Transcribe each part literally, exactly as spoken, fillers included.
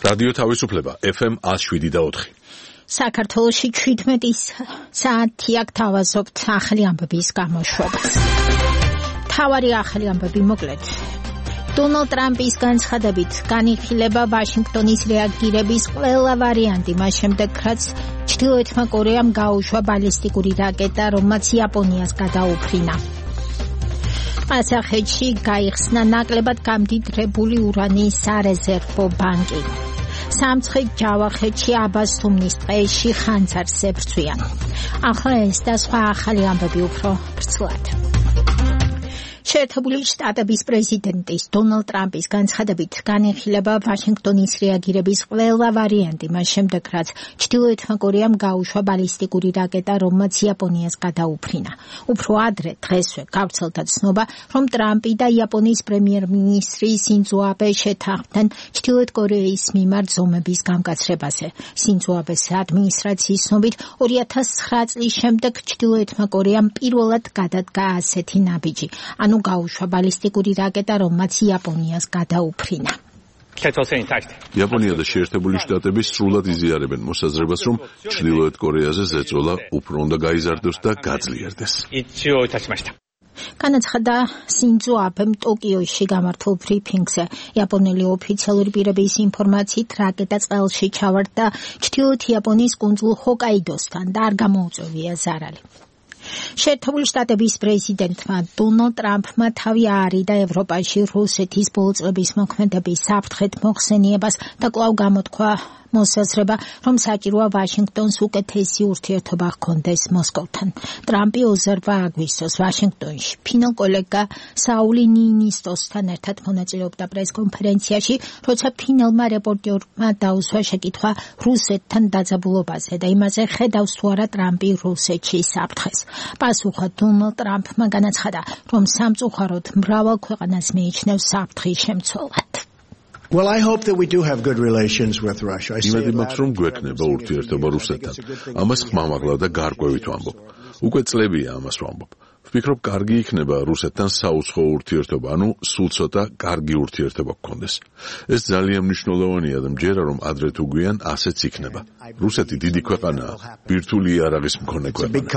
რადიო თავისუფლება ეფ ემ one oh seven და four. საქართველოში seventeen საათი აქ თავაზობთ ახალი ამბების გამოშვებას. თავარი ახალი ამბები მოკლედ. დონალდ ტრამპის განცხადებით განიხილება ვაშინგტონის რეაგირების ყველა ვარიანტი მას შემდეგ, რაც ჩრდილოეთმა კორეამ გაუშვა ბალისტიკური რაკეტა, რომელმაც იაპონიას გადაუფრინა. ყაზახეთში გაიხსნა ნაკლებად გამდიდრებული ურანის სარეზერვო ბანკი. სამცხით ჯავახეთში აბასთუმნის ტყეში ხანძარს ებრძვიან. ახლა ეს და სხვა ახალი ამბები უფრო ბრწყლად. შეერთებული შტატების პრეზიდენტის დონალდ ტრამპის განცხადებით განიხილება ვაშინგტონის რეაგირების ყველა ვარიანტი მას შემდეგ, რაც ჩრდილოეთმა კორეამ გაუშვა ბალისტიკური რაკეტა, რომელმაც იაპონიას გადაუფრინა. უფრო ადრე დღესვე გავრცელდა ცნობა, რომ ტრამპი და იაპონიის პრემიერ-მინისტრი სინძო აბე შეთანხმდნენ ჩრდილოეთ კორეის მიმართ ზომების გამკაცრებაზე. სინძო აბეს ადმინისტრაციის ცნობით two thousand nine წლის შემდეგ ჩრდილოეთმა კორეამ პირველად გადადგა ასეთი ნაბიჯი. ანუ გაუშვა ბალისტიკური რაკეტა, რომელმაც იაპონიას გადაუფრინა. იაპონია და შეერთებული შტატები სრულად იზიარებენ მოსაზრებას, რომ ჩრდილოეთ კორეაზე ზეწოლა უფრო უნდა გაიზარდოს და გაძლიერდეს. განაცხადა სინძო აბემ ტოკიოში გამართულ ბრიფინგზე. იაპონელი ოფიციალური პირების ინფორმაციით რაკეტა წყალში ჩავარდა ჩრდილოეთ იაპონიის კუნძულ ჰოკაიდოსთან და არ გამოუწვევია ზარალი. შეერთებული შტატების პრეზიდენტმა დონალდ ტრამპმა თავი აარიდა ევროპაში რუსეთის ბოლო წლების მოქმედების საფრთხეთ მოხსენიებას და კვლავ გამოთქვა მოსაზრება, რომ საჭიროა ვაშინგტონს უკეთესი ურთიერთობა ჰქონდეს მოსკოვთან. ტრამპი ოცდაოთხ აგვისტოს ვაშინგტონში ფინელ კოლეგა საული ნინისტოსთან ერთად მონაწილეობდა პრესკონფერენციაში, როცა ფინელმა რეპორტერმა დაუსვა შეკითხვა რუსეთთან დაძაბულობაზე და იმაზე, ხედავს თუ არა ტრამპი რუსეთში საფრთხეს. პასუხად დონალდ ტრამპმა განაცხადა, რომ სამწუხაროდ მრავალ ქვეყანას მიიჩნევს საფრთხის შემცველად. Well, I hope that we do have good relations with Russia. I say that რომ გვექნება ურთიერთობა რუსეთთან. ამას ხმამაღლა და გარკვევით ვამბობ. უკვე წლებია ამას ვამბობ. ვფიქრობ, კარგი იქნება რუსეთთან საუცხო ურთიერთობა, ანუ სულ ცოტა კარგი ურთიერთობა გქონდეს. ეს ძალიან მნიშვნელოვანია და მჯერა რომ ადრე თუ გვიან ასეც იქნება. რუსეთი დიდი ქვეყანაა, ბირთვული იარაღის მქონე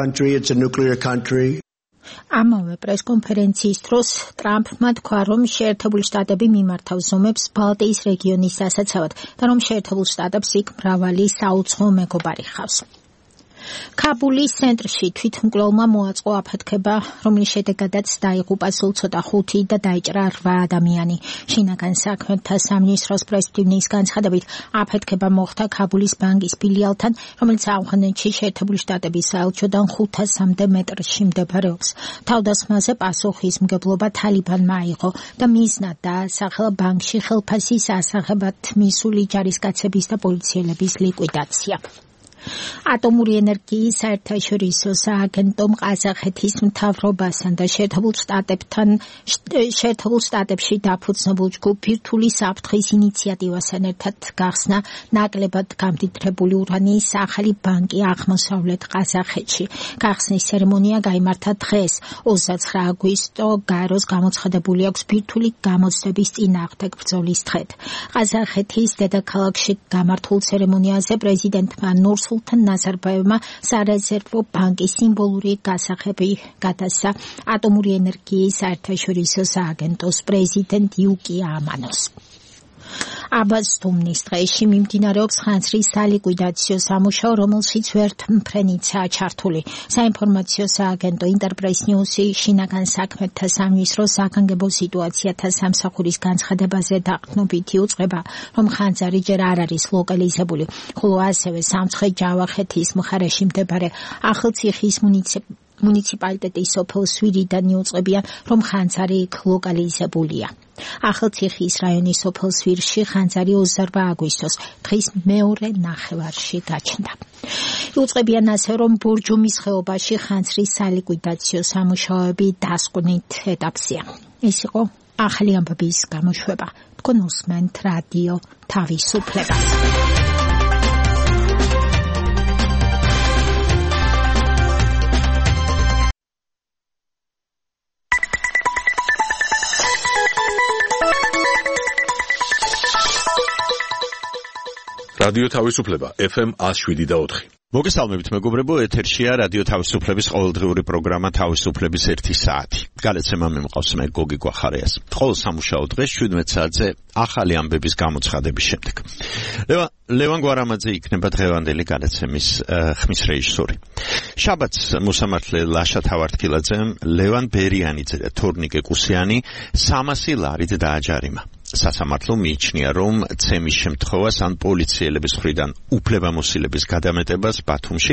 ქვეყანა. ამავე პრესკონფერენციის დროს ტრამპმა თქვა, რომ შეერთებული შტატები მიმართავს ზომებს ბალტიის რეგიონის დასაცავად და რომ შეერთებულ შტატებს იქ მრავალი საუცხო მეგობარი ჰყავს. ქაბულის ცენტრში თვითმკვლელმა მოაწყო აფეთქება, რომლის შედეგადაც დაიღუპა სულ ცოტა ხუთი და დაიჭრა რვა ადამიანი. შინაგან საქმეთა სამინისტროს პრესტივნის განცხადებით, აფეთქება მოხდა ქაბულის ბანკის ფილიალთან, რომელიც ავღანეთში შეერთებული შტატების საელჩოდან ხუთასამდე მეტრში მდებარეობს. თავდასხმაზე პასუხისმგებლობა თალიბანმა აიღო და მიზნად დაასახელა ბანკში ხელფასის ასაღებად მისული ჯარისკაცების და პოლიციელების ლიკვიდაცია. ატომური ენერგიის საერთაშორისო სააგენტომ ყაზახეთის მთავრობასთან და შეერთებულ შტატებთან შეერთებულ შტატებში დაფუძნებულ ჯგუფ ბირთვული საფრთხის ინიციატივასთან ერთად გახსნა ნაკლებად გამდიდრებული ურანის ახალი ბანკი აღმოსავლეთ ყაზახეთში. გახსნის ცერემონია გაიმართა დღეს, ოცდაცხრა აგვისტო, გაეროს გამოცხადებული აქვს ბირთვული გამოცდების წინააღმდეგ ბრძოლის დღედ. ყაზახეთის დედაქალაქში გამართულ ცერემონიაზე პრეზიდენტმა ნურს სულთან ნაზარბაევმა სარეზერვო ბანკის სიმბოლური გასაღები გადასცა ატომური ენერგიის საერთაშორისო სააგენტოს პრეზიდენტ იუკი ამანოს. აბასთუმნის ტყეში მიმდინარეობს ხანძრის სალიკვიდაციო სამუშაო, რომელშიც ვერთ მფრენიცაა ჩართული. საინფორმაციო სააგენტო ინტერპრეს ნიუსი შინაგან საქმეთა სამინისტროს საგანგებო სიტუაციათა სამსახურის განცხადებაზე დაყრდნობით იუწყება, რომ ხანძარი ჯერ არ არის ლოკალიზებული, ხოლო ასევე სამცხე ჯავახეთის მხარეში მდებარე ახალციხის მუნიციპალიტეტის სოფელ სვირიდან იუწყებიან, რომ ხანძარი იქ ლოკალიზებულია. ახალციხის რაიონის სოფელ სვირში ხანძარი ოცდაორვა აგვისტოს დღის მეორე ნახევარში გაჩნდა. იუწყებიან ასე, რომ ბორჯომის ხეობაში ხანძრის სალიკვიდაციო სამუშაოები დასკვნით ეტაპზეა. ეს იყო ახალი ამბების გამოშვება. თქვენ უსმენთ რადიო თავისუფლება. რადიო თავისუფლება ეფ ემ one oh seven და four. მოგესალმებით მეგობრებო, ეთერშია რადიო თავისუფლების ყოველდღიური პროგრამა თავისუფლების ერთი საათი. გადაცემა მე მყავს მე გოგი გვახარიას. ყოველ სამუშაო დღეს შვიდმეტ საათზე ახალი ამბების გამოცხადების შემდეგ. ლევან ლევან გვარამაძე იქნება დღევანდელი გადაცემის ხმის რეჟისორი. შაბათს მოსამართლე ლაშა თავართქილაძემ ლევან ბერიანიძე და თორნიკე კუსიანი სამასი ლარით დააჯარიმა. სასამართლო მიიჩნია, რომ ცემის შემთხვევას ან პოლიციელების მხრიდან უფლებამოსილების გადამეტებას ბათუმში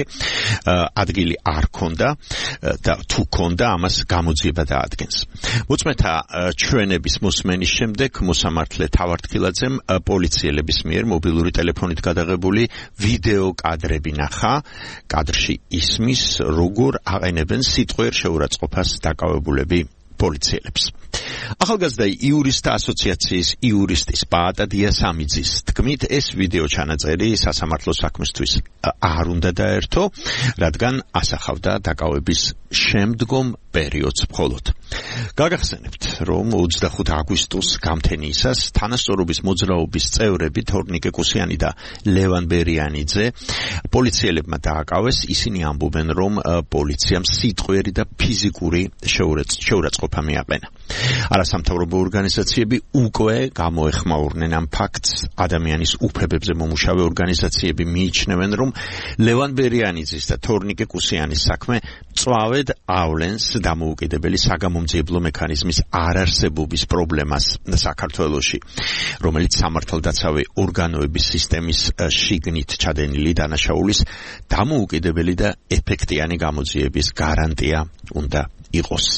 ადგილი არ ქონდა და თუ ქონდა, ამას გამოძიება დაადგენს. მოწმეთა ჩვენების მოსმენის შემდეგ მოსამართლე თავართქილაძემ პოლიციელების მიერ მობილური ტელეფონით გადაღებული ვიდეო კადრები ნახა. კადრში ისმის, როგორ აყენებენ სიტყვიერ შეურაცხყოფას დაკავებულები პოლიციელებს. ახალგაზრდა იურისტთა ასოციაციის იურისტის პაატა დიასამიძის თქმით, ეს ვიდეო ჩანაწერი სასამართლო საქმისთვის არ უნდა დაერთო, რადგან ასახავდა დაკავების შემდგომ პერიოდს მხოლოდ. გაგახსენებთ, რომ ოცდახუთი აგვისტოს გამთენიისას თანასწორობის მოძრაობის წევრები თორნიკე კუსიანი და ლევან ბერიანიძე პოლიციელებმა დააკავეს. ისინი ამბობენ, რომ პოლიციამ სიტყვიერი და ფიზიკური შეურაცხყოფა მიაყენა. არასამთავრობო ორგანიზაციები უკვე გამოეხმაურნენ ამ ფაქტს. ადამიანის უფლებებზე მომუშავე ორგანიზაციები მიიჩნევენ, რომ ლევან ბერიანიძის და თორნიკე კუსიანის საქმე მწვავედ ავლენს დამოუკიდებელი საგამომძიებლო მექანიზმის არარსებობის პრობლემას საქართველოში, რომელიც სამართალდაცავი ორგანოების სისტემის შიგნით ჩადენილი დანაშაულის დამოუკიდებელი და ეფექტიანი გამოძიების გარანტია უნდა იყოს.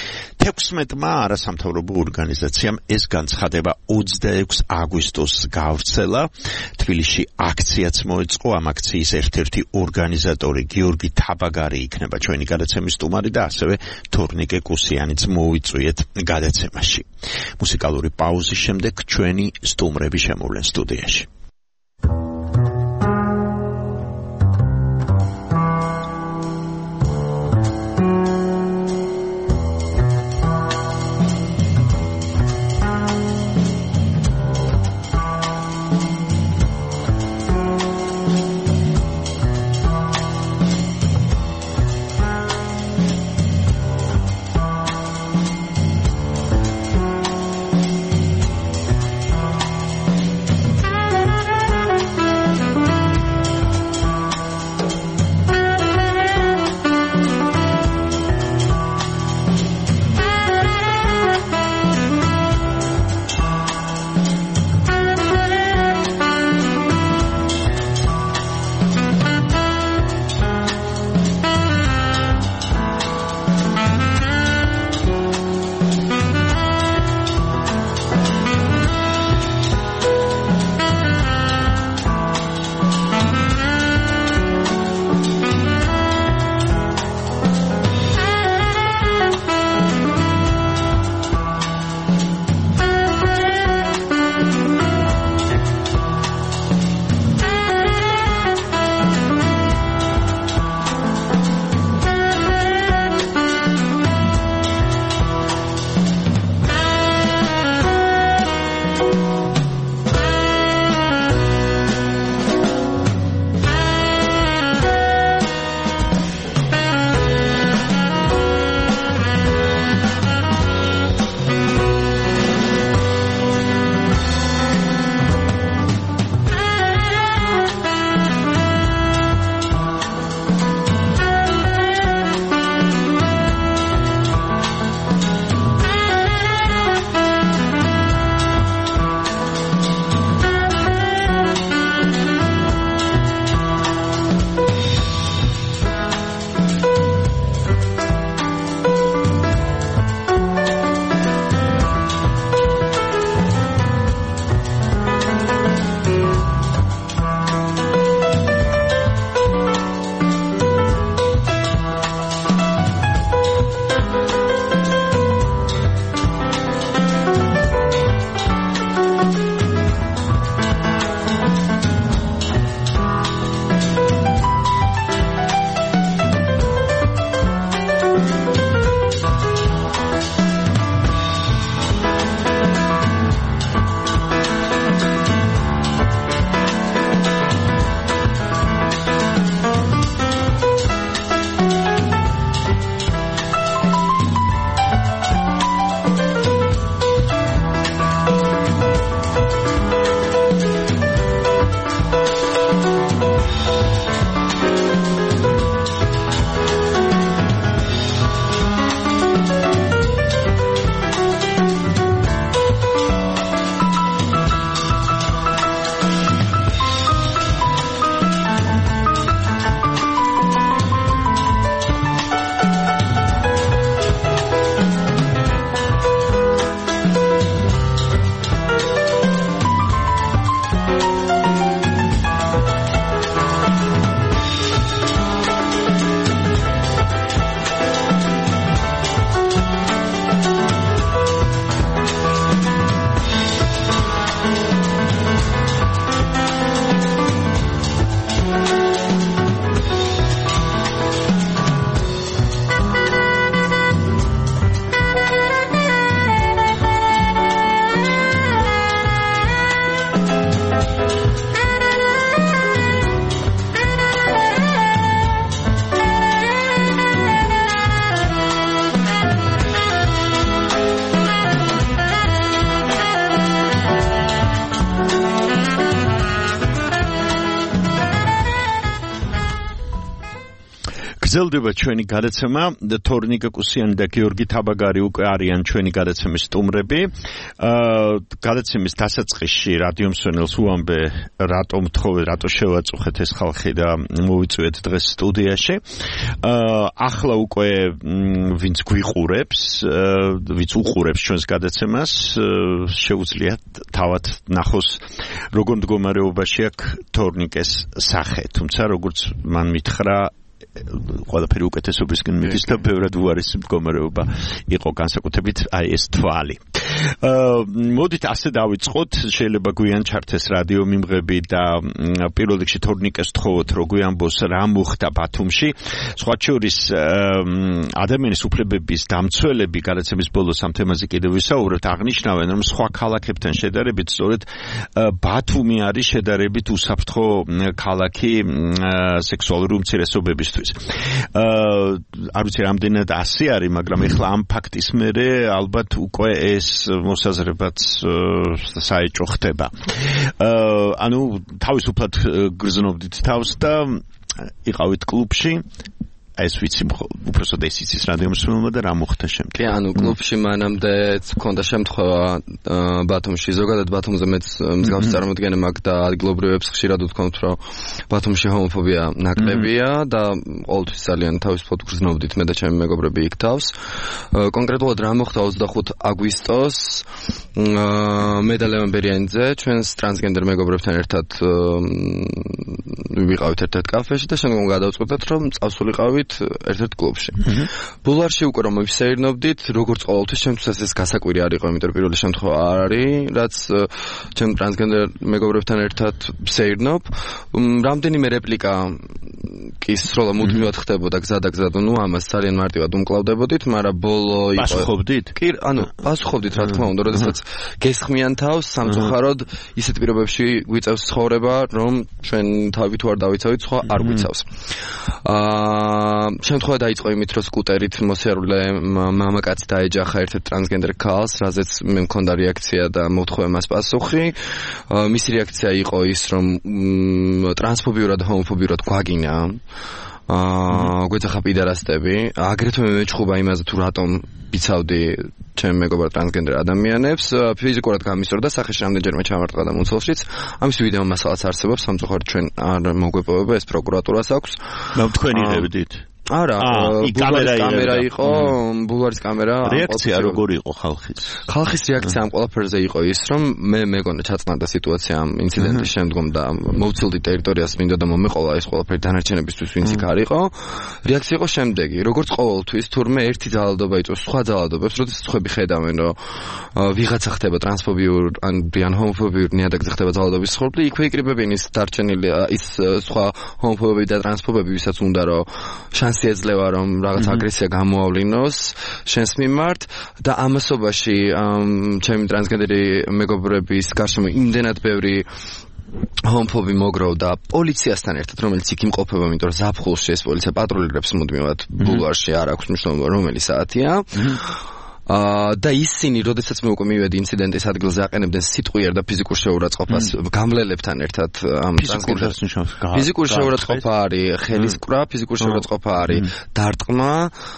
თექვსმეტმა არასამთავრობო ორგანიზაციამ ეს განცხადება ოცდაექვსი აგვისტოს გავრცელა. თბილისში აქციაც მოეწყო. ამ აქციის ერთ-ერთი ორგანიზატორი გიორგი თაბაგარი იქნება ჩვენი გადაცემის სტუმარი და ასევე თორნიკე კუსიანიც მოუწვიეთ გადაცემაში. მუსიკალური პაუზის შემდეგ ჩვენი სტუმრები შემოვლენ სტუდიაში. Thank you. გრძელდება ჩვენი გადაცემა თორნიკა კუსიანი და გიორგი თაბაგარი უკვე არიან ჩვენი გადაცემის სტუმრები. გადაცემის დასაწყისში რადიო მსმენელს უამბე რატომ თხოვე, რატო შევაწუხეთ ეს ხალხი და მოვიწვიეთ დღეს სტუდიაში. ახლა უკვე ვინც გვიყურებს, ვინც უყურებს ჩვენს გადაცემას, შეუძლია თავად ნახოს როგორ მდგომარეობაში აქვს თორნიკეს სახე. თუმცა როგორც მან მითხრა ყველაფერი უკეთესობისკენ მიდის და ბევრად უარის მდგომარეობა იყო განსაკუთრებით აი ეს თვალი. მოდით ასე დავიწყოთ, შეიძლება გვიან ჩართეს რადიო მიმღები და პირველ რიგში თორნიკეს თხოვოთ, რო გვიანბოს რა მოხდა ბათუმში. სხვა შორის ადამიანის უფლებების დამცველები გადაცემის ბოლოს ამ თემაზე კიდევ ვისაუბრებთ, აღნიშნავენ, რომ სხვა ქალაქებთან შედარებით სწორედ ბათუმი არის შედარებით უსაფრთხო ქალაქი სექსუალური უმცირესობებისთვის. არ ვიცი რამდენად ასე არის, მაგრამ ეხლა ამ ფაქტის მერე ალბათ უკვე ეს მოსაზრებაც საეჭვო ხდება. ანუ თავისუფლად გრძნობდით თავს და იყავით კლუბში. ეს ვიცი უпросто ეს იცის რადიო მსმენელმა და რა მოხდა შემდეგ. კი, ანუ კლუბში მანამდე მქონდა შემთხვევა ბათუმში, ზოგადად ბათუმზე მეც მსგავსი წარმოდგენა მაქვს და ადგილობრივებს ხშირად ვთქვამთ, რომ ბათუმში ჰომოფობია ნაკლებია და ყოველთვის ძალიან თავისუფლად გრძნობდით მე და ჩემი მეგობრები იქ თავს. კონკრეტულად რა მოხდა ოცდახუთი აგვისტოს მე და ლევან ბერიანიძე ჩვენს ტრანსგენდერ მეგობრებთან ერთად ვიყავით ერთ-ერთ კაფეში და შემდგომ გადავწყვეტეთ, რომ წავსულიყავით ერთ-ერთ კლუბში. ბულვარში უკვე რომ ვისეირნობდით, როგორც ყოველთვის ჩემთვის ეს გასაკვირი არ იყო, იმიტომ რომ პირველი შემთხვევა არ არის, რაც ჩემ ტრანსგენდერ მეგობრებთან ერთად ვსეირნობ. რამდენიმე რეპლიკა კი სროლა მუდმივად ხდებოდა გზა და გზა, ნუ ამას ძალიან მარტივად უმკლავდებოდით, მაგრამ ბოლო იყო. პასუხობდით? კი, ანუ პასუხობდით, რა თქმა უნდა, როდესაც გესხმიან თავს სამწუხაროდ ისეთ პირობებში გვიწევს ცხოვრება, რომ ჩვენ თავი თუ არ დავიცავით, სხვა არ გვიცავს. აა შემთხვევა დაიწყო იმით, რომ სკუტერით მოსიარულე მამაკაცი დაეჯახა ერთ-ერთ ტრანსგენდერ ქალს, რაზეც მე მქონდა რეაქცია და მოვთხოვე მას პასუხი. მისი რეაქცია იყო ის, რომ ტრანსფობიურად, ჰომოფობიურად გვაგინა. აა გვეძახა პიდარასტები. აგრეთვე მე მეჩხუბა იმაზე, თუ რატომ ვიცავდი ჩემ მეგობრ ტრანსგენდერ ადამიანებს. ფიზიკურად გამისწორდა, სახეში რამდენჯერმე ჩამარტყა და მუცელშიც. ამის ვიდეო მასალაც არსებობს, სამწუხაროდ ჩვენ არ მოგვეპოვება, ეს პროკურატურას აქვს. და თქვენ იღებდით? არა, ბულვარის კამერა იყო, ბულვარის კამერა. რეაქცია როგორი იყო ხალხის? ხალხის რეაქცია ამ ყველაფერზე იყო ის, რომ მე მეგონა ჩაწნადა სიტუაცია ამ ინციდენტის შემდგომ და მოვცილდი ტერიტორიას, მინდა და მომეყოლა ეს ყველაფერი დანარჩენებისთვის, ვინც იქ არ იყო. რეაქცია იყო შემდეგი, როგორც ყოველთვის, თურმე ერთი ძალადობა იწვევს სხვა ძალადობებს, როდესაც სხვები ხედავენ, რომ ვიღაცა ხდება ტრანსფობიურ ან ბიან ჰომოფობიურ ნიადაგზე ხდება ძალადობის სხდომი, იქვე იკრიბებიან ის დარჩენილი ის სხვა ჰომოფობები და ტრანსფობები, ვისაც უნდა რომ შანსი ეძლევა რომ რაღაც აგრესია გამოავლინოს შენს მიმართ და ამასობაში ჩემი ტრანსგენდერი მეგობრების გარშემო იმდენად ბევრი ჰომოფობი მოგროვდა პოლიციასთან ერთად, რომელიც იქ იმყოფება, იმიტომ რომ ზაფხულში ეს პოლიცია პატრულირებს მუდმივად ბულვარში, არ აქვს მნიშვნელობა რომელი საათია. და ისინი, როდესაც მე უკვე მივედი ინციდენტის ადგილზე, აყენებდნენ სიტყვიერ და ფიზიკურ შეურაცხყოფას გამლელებთან ერთად. ფიზიკური შეურაცხყოფა არის ხელისკვრა, ფიზიკური შეურაცხყოფა არის დარტყმა.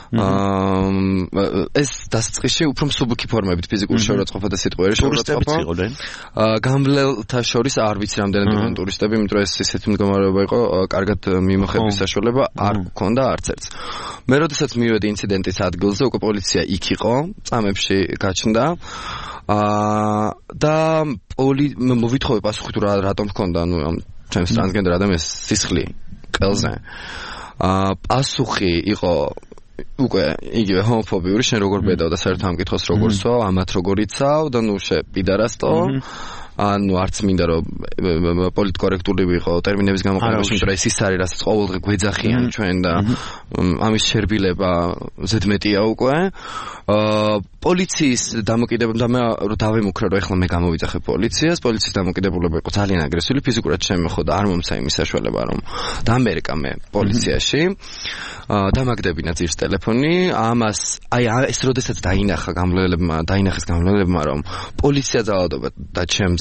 ეს დასაწყისში უფრო მსუბუქი ფორმებით ფიზიკური შეურაცხყოფა და სიტყვიერი შეურაცხყოფა. გამლელთა შორის არ ვიცი რამდენად იყვნენ ტურისტები, იმიტომ რომ ეს ისეთი მდგომარეობა იყო, კარგად მიმოხების საშუალება არ გქონდა არც ერთს. მე როდესაც მივედი ინციდენტის ადგილზე, უკვე პოლიცია იქ იყო. წამებში გაჩნდა აა და პოლი მოვითხოვე პასუხი თუ რატომ ჰქონდა ნუ ამ ჩემს ტრანსგენდერ ადამიანს სისხლი ყელზე. აა პასუხი იყო უკვე იგივე ჰომოფობიური, შენ როგორ ბედავ და საერთოდ ამ კითხვას როგორ სვავ, ამათ როგორ იცავ და ნუ შე პიდარასტო. ანუ არც მინდა რომ პოლიტკორექტული ვიყო ტერმინების გამოყენებაში, მაგრამ ეს ის არის, რასაც ყოველდღე გვეძახიან ჩვენ და ამის შერბილება ზედმეტია უკვე. აა პოლიციის დამოკიდებულება და მე რომ დავემუქრე, რომ ეხლა მე გამოვიძახე პოლიციას, პოლიციის დამოკიდებულება იყო ძალიან აგრესიული, ფიზიკურად შემეხო და არ მომცა იმის საშუალება, რომ დამერეკა მე პოლიციაში. აა დამაგდებინა ძირს ტელეფონი, ამას აი ეს როდესაც დაინახა გამლელებმა, დაინახეს გამლელებმა, რომ პოლიცია ძალადობა და ჩემზე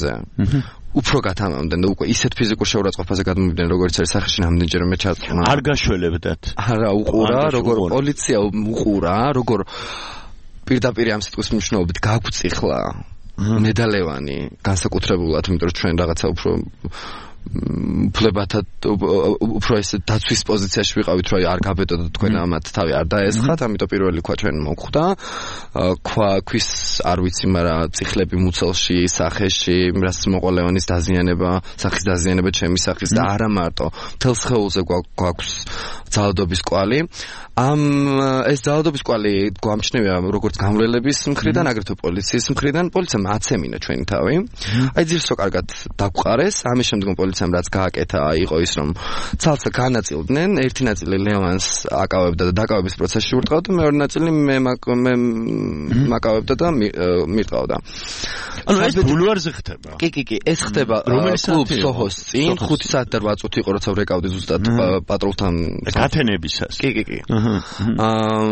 ფონზე. უფრო გათამამდნენ და უკვე ისეთ ფიზიკურ შეურაცხყოფაზე გადმოვიდნენ როგორც არის სახეში ნამდვილჯერმე ჩატყნა. არ გაშველებდათ. არა, უყურა, როგორ პოლიცია უყურა, როგორ პირდაპირ ამ სიტყვის მნიშვნელობით გაგვწიხლა მედალევანი განსაკუთრებულად, იმიტომ რომ ჩვენ რაღაცა უფრო ფლებათა უფრო ეს დაცვის პოზიციაში ვიყავით, რომ არ გაბედოთ თქვენ ამათ თავი არ დაესხათ, ამიტომ პირველი ქვა ჩვენ მოხვდა. ქვა ქვის არ ვიცი, მაგრამ წიხლები მუცელში, სახეში, რას მოყოლევანის დაზიანება, სახის დაზიანება ჩემი სახის და არა მარტო, მთელ სხეულზე გვაქვს ძალადობის კვალი. ამ ეს ძალადობის კვალი გვამჩნევია როგორც გამვლელების მხრიდან, აგრეთვე პოლიციის მხრიდან. პოლიციამ აცემინა ჩვენი თავი. აი ძირსო კარგად დაგვყარეს. ამის შემდგომ პოლიციამ რაც გააკეთა იყო ის, რომ ცალსა განაწილდნენ, ერთი ნაწილი ლევანს აკავებდა და დაკავების პროცესში ურტყავდა, მეორე ნაწილი მე მე მაკავებდა და მირტყავდა. ანუ ეს ბულვარზე ხდება. კი, კი, კი, ეს ხდება კლუბ სოჰოს წინ, ხუთი საათი და რვა წუთი იყო, როცა ვრეკავდი ზუსტად პატრულთან გათენებისას. კი, კი, კი. აა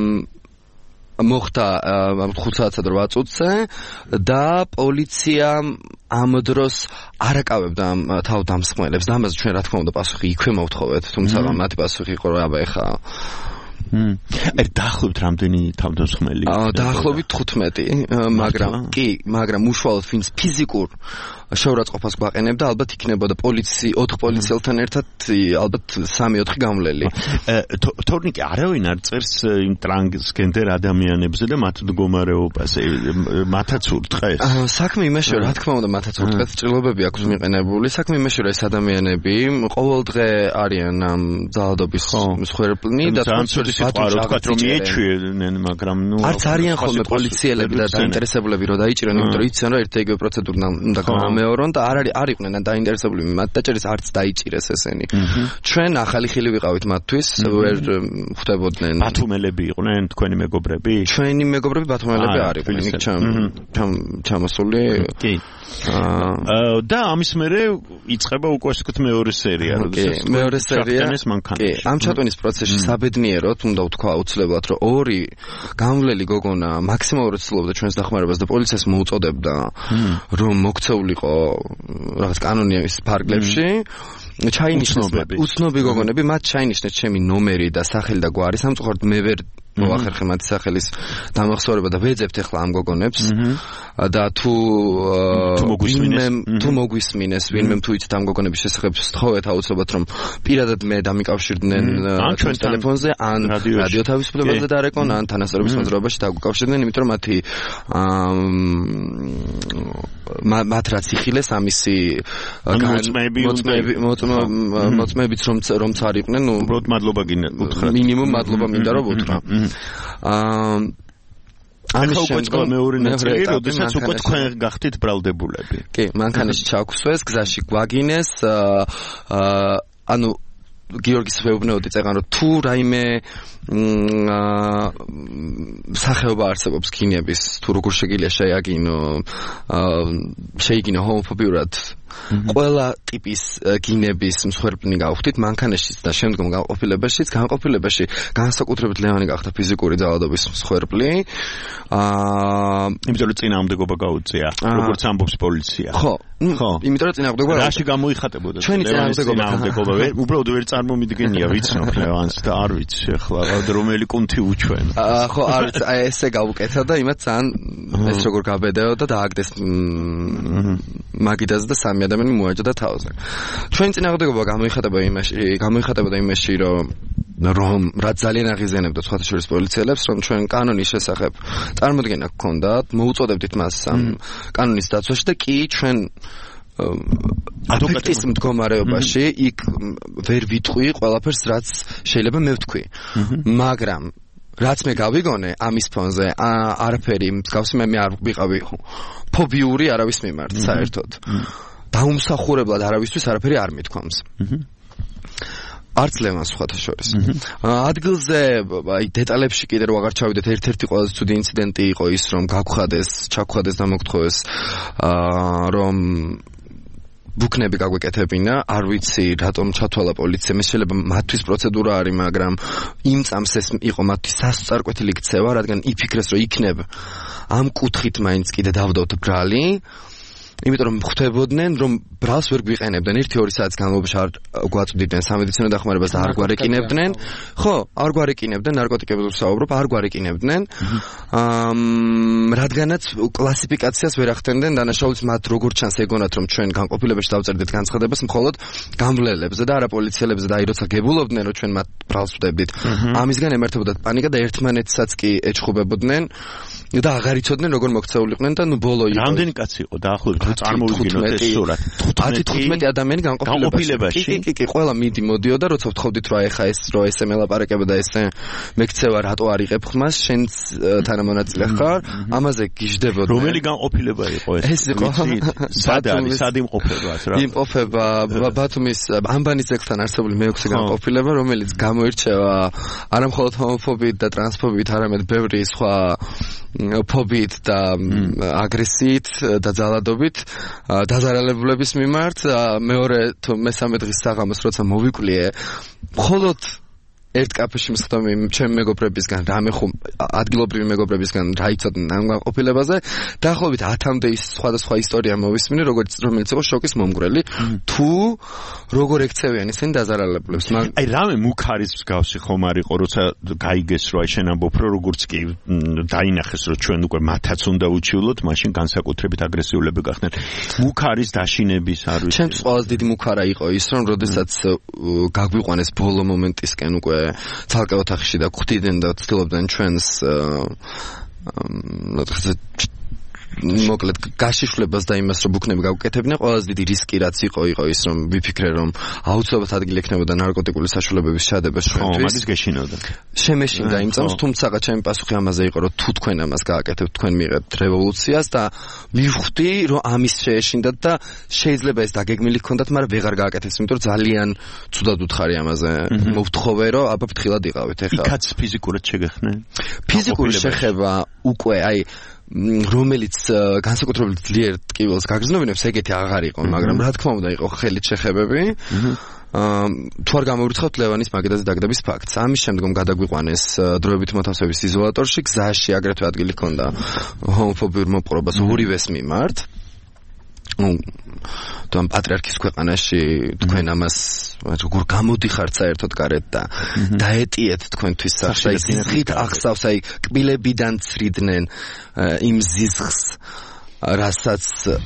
მოხდა ხუთ საათსა და რვა წუთზე და პოლიცია ამ დროს არ აკავებდა თავდამსხმელებს და ამაზე ჩვენ რა თქმა უნდა პასუხი იქვე მოვთხოვეთ, თუმცა მათი პასუხი იყო რომ აბა ეხა მმ ერთ დაახლოებით რამდენი თავდამსხმელი? აა დაახლოებით თხუთმეტი, მაგრამ კი, მაგრამ უშუალოდ ვინც ფიზიკურ შეურაცხყოფას გვაყენებდა, ალბათ იქნებოდა პოლიცი, ოთხ პოლიციელთან ერთად ალბათ სამი ოთხი გამვლელი. თორნიკე არავინ არ წერს იმ ტრანსგენდერ ადამიანებზე და მათ მდგომარეობაზე, მათაც ურტყეს? საქმე იმაში, რა თქმა უნდა, მათაც ურტყეს, ჭრილობები აქვს მიყენებული. საქმე იმაში, რომ ეს ადამიანები ყოველდღე არიან ამ ძალადობის მსხვერპლნი და თქვათ რომ მიეჩვენენ, მაგრამ ნუ არც არიან ხოლმე პოლიციელები და დაინტერესებულები რომ დაიჭირონ, იმიტომ რომ იციან რომ ერთ იგივე პროცედურა უნდა გამეორონ და არ არის არ იყვნენ დაინტერესებული მათ დაჭერეს არც დაიჭირეს ესენი. ჩვენ ახალი ხილი ვიყავით მათთვის, ვერ ხვდებოდნენ. ბათუმელები იყვნენ თქვენი მეგობრები? ჩვენი მეგობრები ბათუმელები არ იყვნენ, იქ ჩამოსული. კი. და ამის მერე იწყება უკვე ასე ვთქვათ მეორე სერია, როდესაც მეორე სერია. კი, ამ ჩატვენის პროცესში საბედნიეროდ უნდა ვთქვა აუცილებლად, რომ ორი გამვლელი გოგონა მაქსიმალურად ცდილობდა ჩვენს დახმარებას და პოლიციას მოუწოდებდა, რომ მოქცეულიყო რაღაც კანონის ფარგლებში. ჩაინიშნეს უცნობი გოგონები, მათ ჩაინიშნეს ჩემი ნომერი და სახელი და გვარი, სამწუხაროდ მე ვერ მოახერხე მათი სახელის დამახსოვრება და ვეძებთ ახლა ამ გოგონებს და თუ თუ მოგვისმინეს ვინმე თუ იცით ამ გოგონების შესახებ სთხოვეთ აუცილებლად რომ პირადად მე დამიკავშირდნენ ჩვენ ტელეფონზე ან რადიო თავისუფლებაზე დარეკონ ან თანასწორობის მოძრაობაში დაგვიკავშირდნენ, იმიტომ რომ მათი მათ რაც იხილეს ამისი მოწმეებიც რომ რომ წარიყვნენ, ნუ უბრალოდ მადლობა გინდა უთხრა, მინიმუმ მადლობა მინდა რომ უთხრა. აა ამის უკვე მეორე ნაწილი, როდესაც უკვე თქვენ გახდით ბრალდებულები. კი, მანქანაში ჩაგვსვეს, გზაში გვაგინეს, აა ანუ გიორგის ვეუბნეოდი წეგან რომ თუ რაიმე სახეობა არსებობს გინების, თუ როგორ შეგიძლია შეაგინო, შეიგინო ჰომოფობიურად ყველა ტიპის გინების მსხვერპლნი გავხდით მანქანაშიც და შემდგომ განყოფილებაშიც. განყოფილებაში განსაკუთრებით ლევანი გახდა ფიზიკური ძალადობის მსხვერპლი. აა იმიტომ რომ წინააღმდეგობა გაუწია, როგორც ამბობს პოლიცია. ხო, ხო, იმიტომ რომ წინააღმდეგობა რაში გამოიხატებოდა? ჩვენი წინააღმდეგობა უბრალოდ ვერ წარმომიდგენია, ვიცნობ ლევანს და არ ვიცი ახლა რომელი კუნთი უჩვენ. აა ხო, არ აი ესე გავუკეთა და იმათ ძალიან ეს როგორ გაბედეო და დააგდეს მაგიდაზე და სამი ადამიანი მოაჯდა თავზე. ჩვენი წინააღმდეგობა გამოიხატება იმაში, გამოიხატებოდა იმაში, რომ რომ რაც ძალიან აღიზიანებდა სხვათა შორის პოლიციელებს, რომ ჩვენ კანონის შესახებ წარმოდგენა გქონდათ, მოუწოდებდით მას ამ კანონის დაცვაში და კი ჩვენ ადვოკატის მდგომარეობაში იქ ვერ ვიტყვი ყველაფერს, რაც შეიძლება მე ვთქვი. მაგრამ რაც მე გავიგონე ამის ფონზე, არაფერი მსგავსი მე არ ვიყავი ფობიური არავის მიმართ საერთოდ. დაუმსახურებლად არავისთვის არაფერი არ მithქვამს. არც ლევანს სხვათა შორის. ადგილზე აი დეტალებში კიდე რო აღარ ჩავიდეთ, ერთ-ერთი ყველაზე ცუდი ინციდენტი იყო ის, რომ გაგხვდეს, ჩაგხვდეს და მოგთხოვეს რომ ბუქნები გაგვეკეთებინა, არ ვიცი რატომ ჩათვალა პოლიციამ, ეს შეიძლება მათთვის პროცედურა არის, მაგრამ იმ წამს ეს იყო მათთვის სასწარკვეთილი ქცევა, რადგან იფიქრეს რომ იქნებ ამ კუთხით მაინც კიდე დავდოთ ბრალი იმიტომ რომ ხვდებოდნენ რომ ბრალს ვერ გვიყენებდნენ ერთი ორი საათის განმავლობაში არ გვაწვდიდნენ სამედიცინო დახმარებას და არ გვარეკინებდნენ ხო არ გვარეკინებდნენ ნარკოტიკებზე ვსაუბრობ არ გვარეკინებდნენ რადგანაც კლასიფიკაციას ვერ ახდენდნენ დანაშაულის მათ როგორ ჩანს ეგონათ რომ ჩვენ განყოფილებაში დავწერდით განცხადებას მხოლოდ გამვლელებზე და არა პოლიციელებზე და აი როცა გებულობდნენ რომ ჩვენ მათ ბრალს ვხვდებით ამისგან ემართებოდათ პანიკა და ერთმანეთსაც კი ეჭხუბებოდნენ და აღარ იცოდნენ როგორ მოქცეულიყვნენ და ნუ ბოლო იყო რამდენი კაცი იყო დაახლოებით რომ წარმოვიდგინოთ ეს სურათი ათი თხუთმეტი ადამიანი განყოფილებაში კი კი კი ყველა მიდი მოდიოდა როცა ვთხოვდით რომ ეხა ეს რო ესე მელაპარაკება და ესე მეკცევა რატო არ იღებ ხმას შენც თანამონაწილე ხარ ამაზე გიждდებოდნენ რომელი განყოფილება იყო ეს ეს იყო სად არის სად იმყოფებას რა იმყოფება ბათუმის ამბანის ძეგლთან არსებული მეექვსე განყოფილება რომელიც გამოირჩევა არა მხოლოდ ჰომოფობიით და ტრანსფობიით არამედ ბევრი სხვა ფობიით და აგრესიით და ძალადობით დაზარალებულების მიმართ მეორე თუ მესამე დღის საღამოს როცა მოვიკვლიე მხოლოდ ერთ კაფეში მსხდომი ჩემ მეგობრებისგან რამე ხომ ადგილობრივი მეგობრებისგან რა იცოდნენ ამ განყოფილებაზე დაახლოებით ათამდე ის სხვადასხვა ისტორია მოვისმინე როგორც რომელიც იყო შოკის მომგვრელი თუ როგორ ექცევიან ისინი დაზარალებულებს აი რამე მუქარის მსგავსი ხომ არ იყო როცა გაიგეს რომ აი შენ ამბობ რომ როგორც კი დაინახეს რომ ჩვენ უკვე მათაც უნდა უჩივლოთ მაშინ განსაკუთრებით აგრესიულები გახდნენ მუქარის დაშინების არ ვიცი ჩემთვის ყველაზე დიდი მუქარა იყო ის რომ როდესაც გაგვიყვანეს ბოლო მომენტისკენ უკვე ცალკე ოთახში და გვხვდნენ და ცდილობდნენ ჩვენს მოკლედ გაშიშვლებას და იმას რომ ბუქნები გავუკეთებდნენ ყველაზე დიდი რისკი რაც იყო იყო ის რომ ვიფიქრე რომ აუცილებლად ადგილი ექნებოდა ნარკოტიკული საშუალებების ჩადება ჩვენთვის ხო მაგის გეშინოდა შემეშინდა იმ წამს თუმცა ჩემი პასუხი ამაზე იყო რომ თუ თქვენ ამას გააკეთებთ თქვენ მიიღებთ რევოლუციას და მივხვდი რომ ამის შეეშინდათ და შეიძლება ეს დაგეგმილი გქონდათ მაგრამ ვეღარ გააკეთეს იმიტომ რომ ძალიან ცუდად უთხარი ამაზე მოვთხოვე რომ აბა ფრთხილად იყავით ეხლა იქაც ფიზიკურად შეგეხნენ ფიზიკური შეხება უკვე აი რომელიც განსაკუთრებით ძლიერ ტკივილს გაგრძნობინებს ეგეთი აღარ იყო მაგრამ რა თქმა უნდა იყო ხელით შეხებები თუ არ გამოვირცხავთ ლევანის მაგიდაზე დაგდების ფაქტს ამის შემდგომ გადაგვიყვანეს დროებით მოთავსების იზოლატორში გზაში აგრეთვე ადგილი ჰქონდა ჰომოფობიურ მოპყრობას ორივეს მიმართ თუ ამ პატრიარქის ქვეყანაში თქვენ ამას როგორ გამოდიხართ საერთოდ გარეთ და დაეტიეთ თქვენთვის სახსა ისიც ახსავს აი კბილებიდან ცრიდნენ იმ ზიზღს რასაც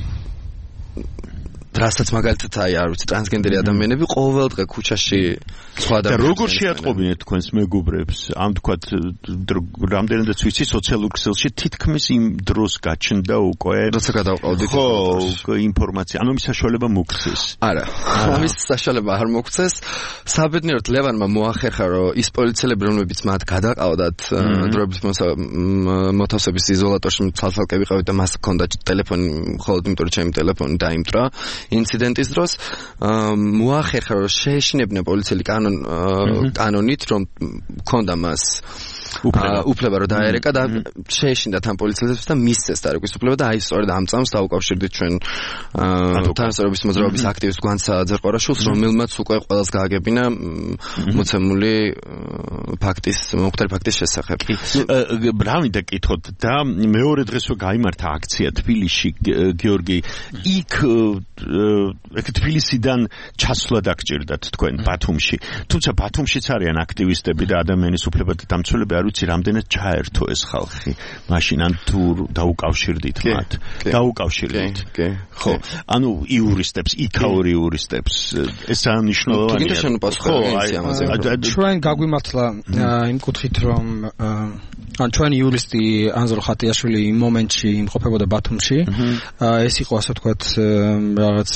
რასაც მაგალითად აი არ ვიცი ტრანსგენდერი ადამიანები ყოველ დღე ქუჩაში სხვა ადამიანები და როგორ შეატყობინეთ თქვენს მეგობრებს ამ თქვათ რამდენადაც ვიცი სოციალურ ქსელში თითქმის იმ დროს გაჩნდა უკვე როცა გადავყავდით ხო ინფორმაცია ანუ მის საშუალება მოგცეს არა ამის საშუალება არ მოგცეს საბედნიეროდ ლევანმა მოახერხა რომ ის პოლიციელები რომლებიც მათ გადაყავდათ დროებით მოთავსების იზოლატორში ცალ-ცალკე ვიყავით და მას ჰქონდა ტელეფონი მხოლოდ იმიტომ რომ ჩემი ტელეფონი დაიმტრა ინციდენტის დროს მოახერხა რომ შეეშინებდნენ პოლიციელი კანონ კანონით რომ ქონდა მას უფლება რომ დაერეკა და შეეშინდა თან პოლიციელებს და მისცეს დარეკვის უფლება და აი სწორედ ამ წამს დაუკავშირდით ჩვენ თანასწორობის მოძრაობის აქტივისტ გვანცა ძერყორაშვილს რომელმაც უკვე ყველას გააგებინა მოცემული ფაქტის მომხდარი ფაქტის შესახებ რა მინდა კითხოთ და მეორე დღეს რო გაიმართა აქცია თბილისში გიორგი იქ ეგ თბილისიდან ჩასვლა დაგჭირდათ თქვენ ბათუმში თუმცა ბათუმშიც არიან აქტივისტები და ადამიანის უფლებათა დამცველები არ ვიცი რამდენად ჩაერთო ეს ხალხი მაშინ ან თუ დაუკავშირდით მათ დაუკავშირდით ხო ანუ იურისტებს იქაური იურისტებს ეს ანიშნულოვანია ხო ჩვენ გაგვიმართლა იმ კუთხით რომ ან ჩვენი იურისტი ანზორ ხატიაშვილი იმ მომენტში იმყოფებოდა ბათუმში ეს იყო ასე ვთქვათ რაღაც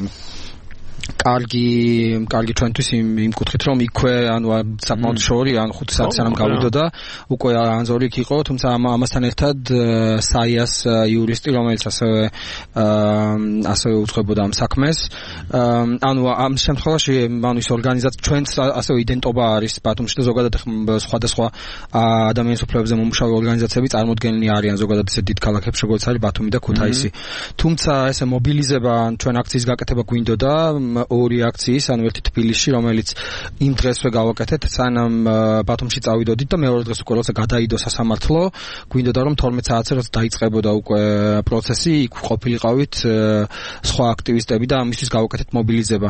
კარგი კარგი ჩვენთვის იმ იმ კუთხით რომ იქვე ანუ საკმაოდ შორი ან ხუთი საათი სანამ გავიდოდა უკვე ანზორი იქ იყო თუმცა ამასთან ერთად საიას იურისტი რომელიც ასევე ასევე უძღვებოდა ამ საქმეს ანუ ამ შემთხვევაში ანუ ის ორგანიზაცია ჩვენც ასევე იდენტობა არის ბათუმში და ზოგადად სხვადასხვა ადამიანის უფლებებზე მომუშავე ორგანიზაციები წარმოდგენილნი არიან ზოგადად ისეთ დიდ ქალაქებში როგორც არის ბათუმი და ქუთაისი თუმცა ესე მობილიზება ჩვენ აქციის გაკეთება გვინდოდა ორი აქციის, ანუ ერთი თბილისში, რომელიც იმ დღესვე გავაკეთეთ, სანამ ბათუმში წავიდოდით და მეორე დღეს უკვე როცა გადაიდო სასამართლო, გვინდოდა რომ თორმეტ საათზე როცა დაიწყებოდა უკვე პროცესი, იქ ყოფილიყავით სხვა აქტივისტები და ამისთვის გავაკეთეთ მობილიზება.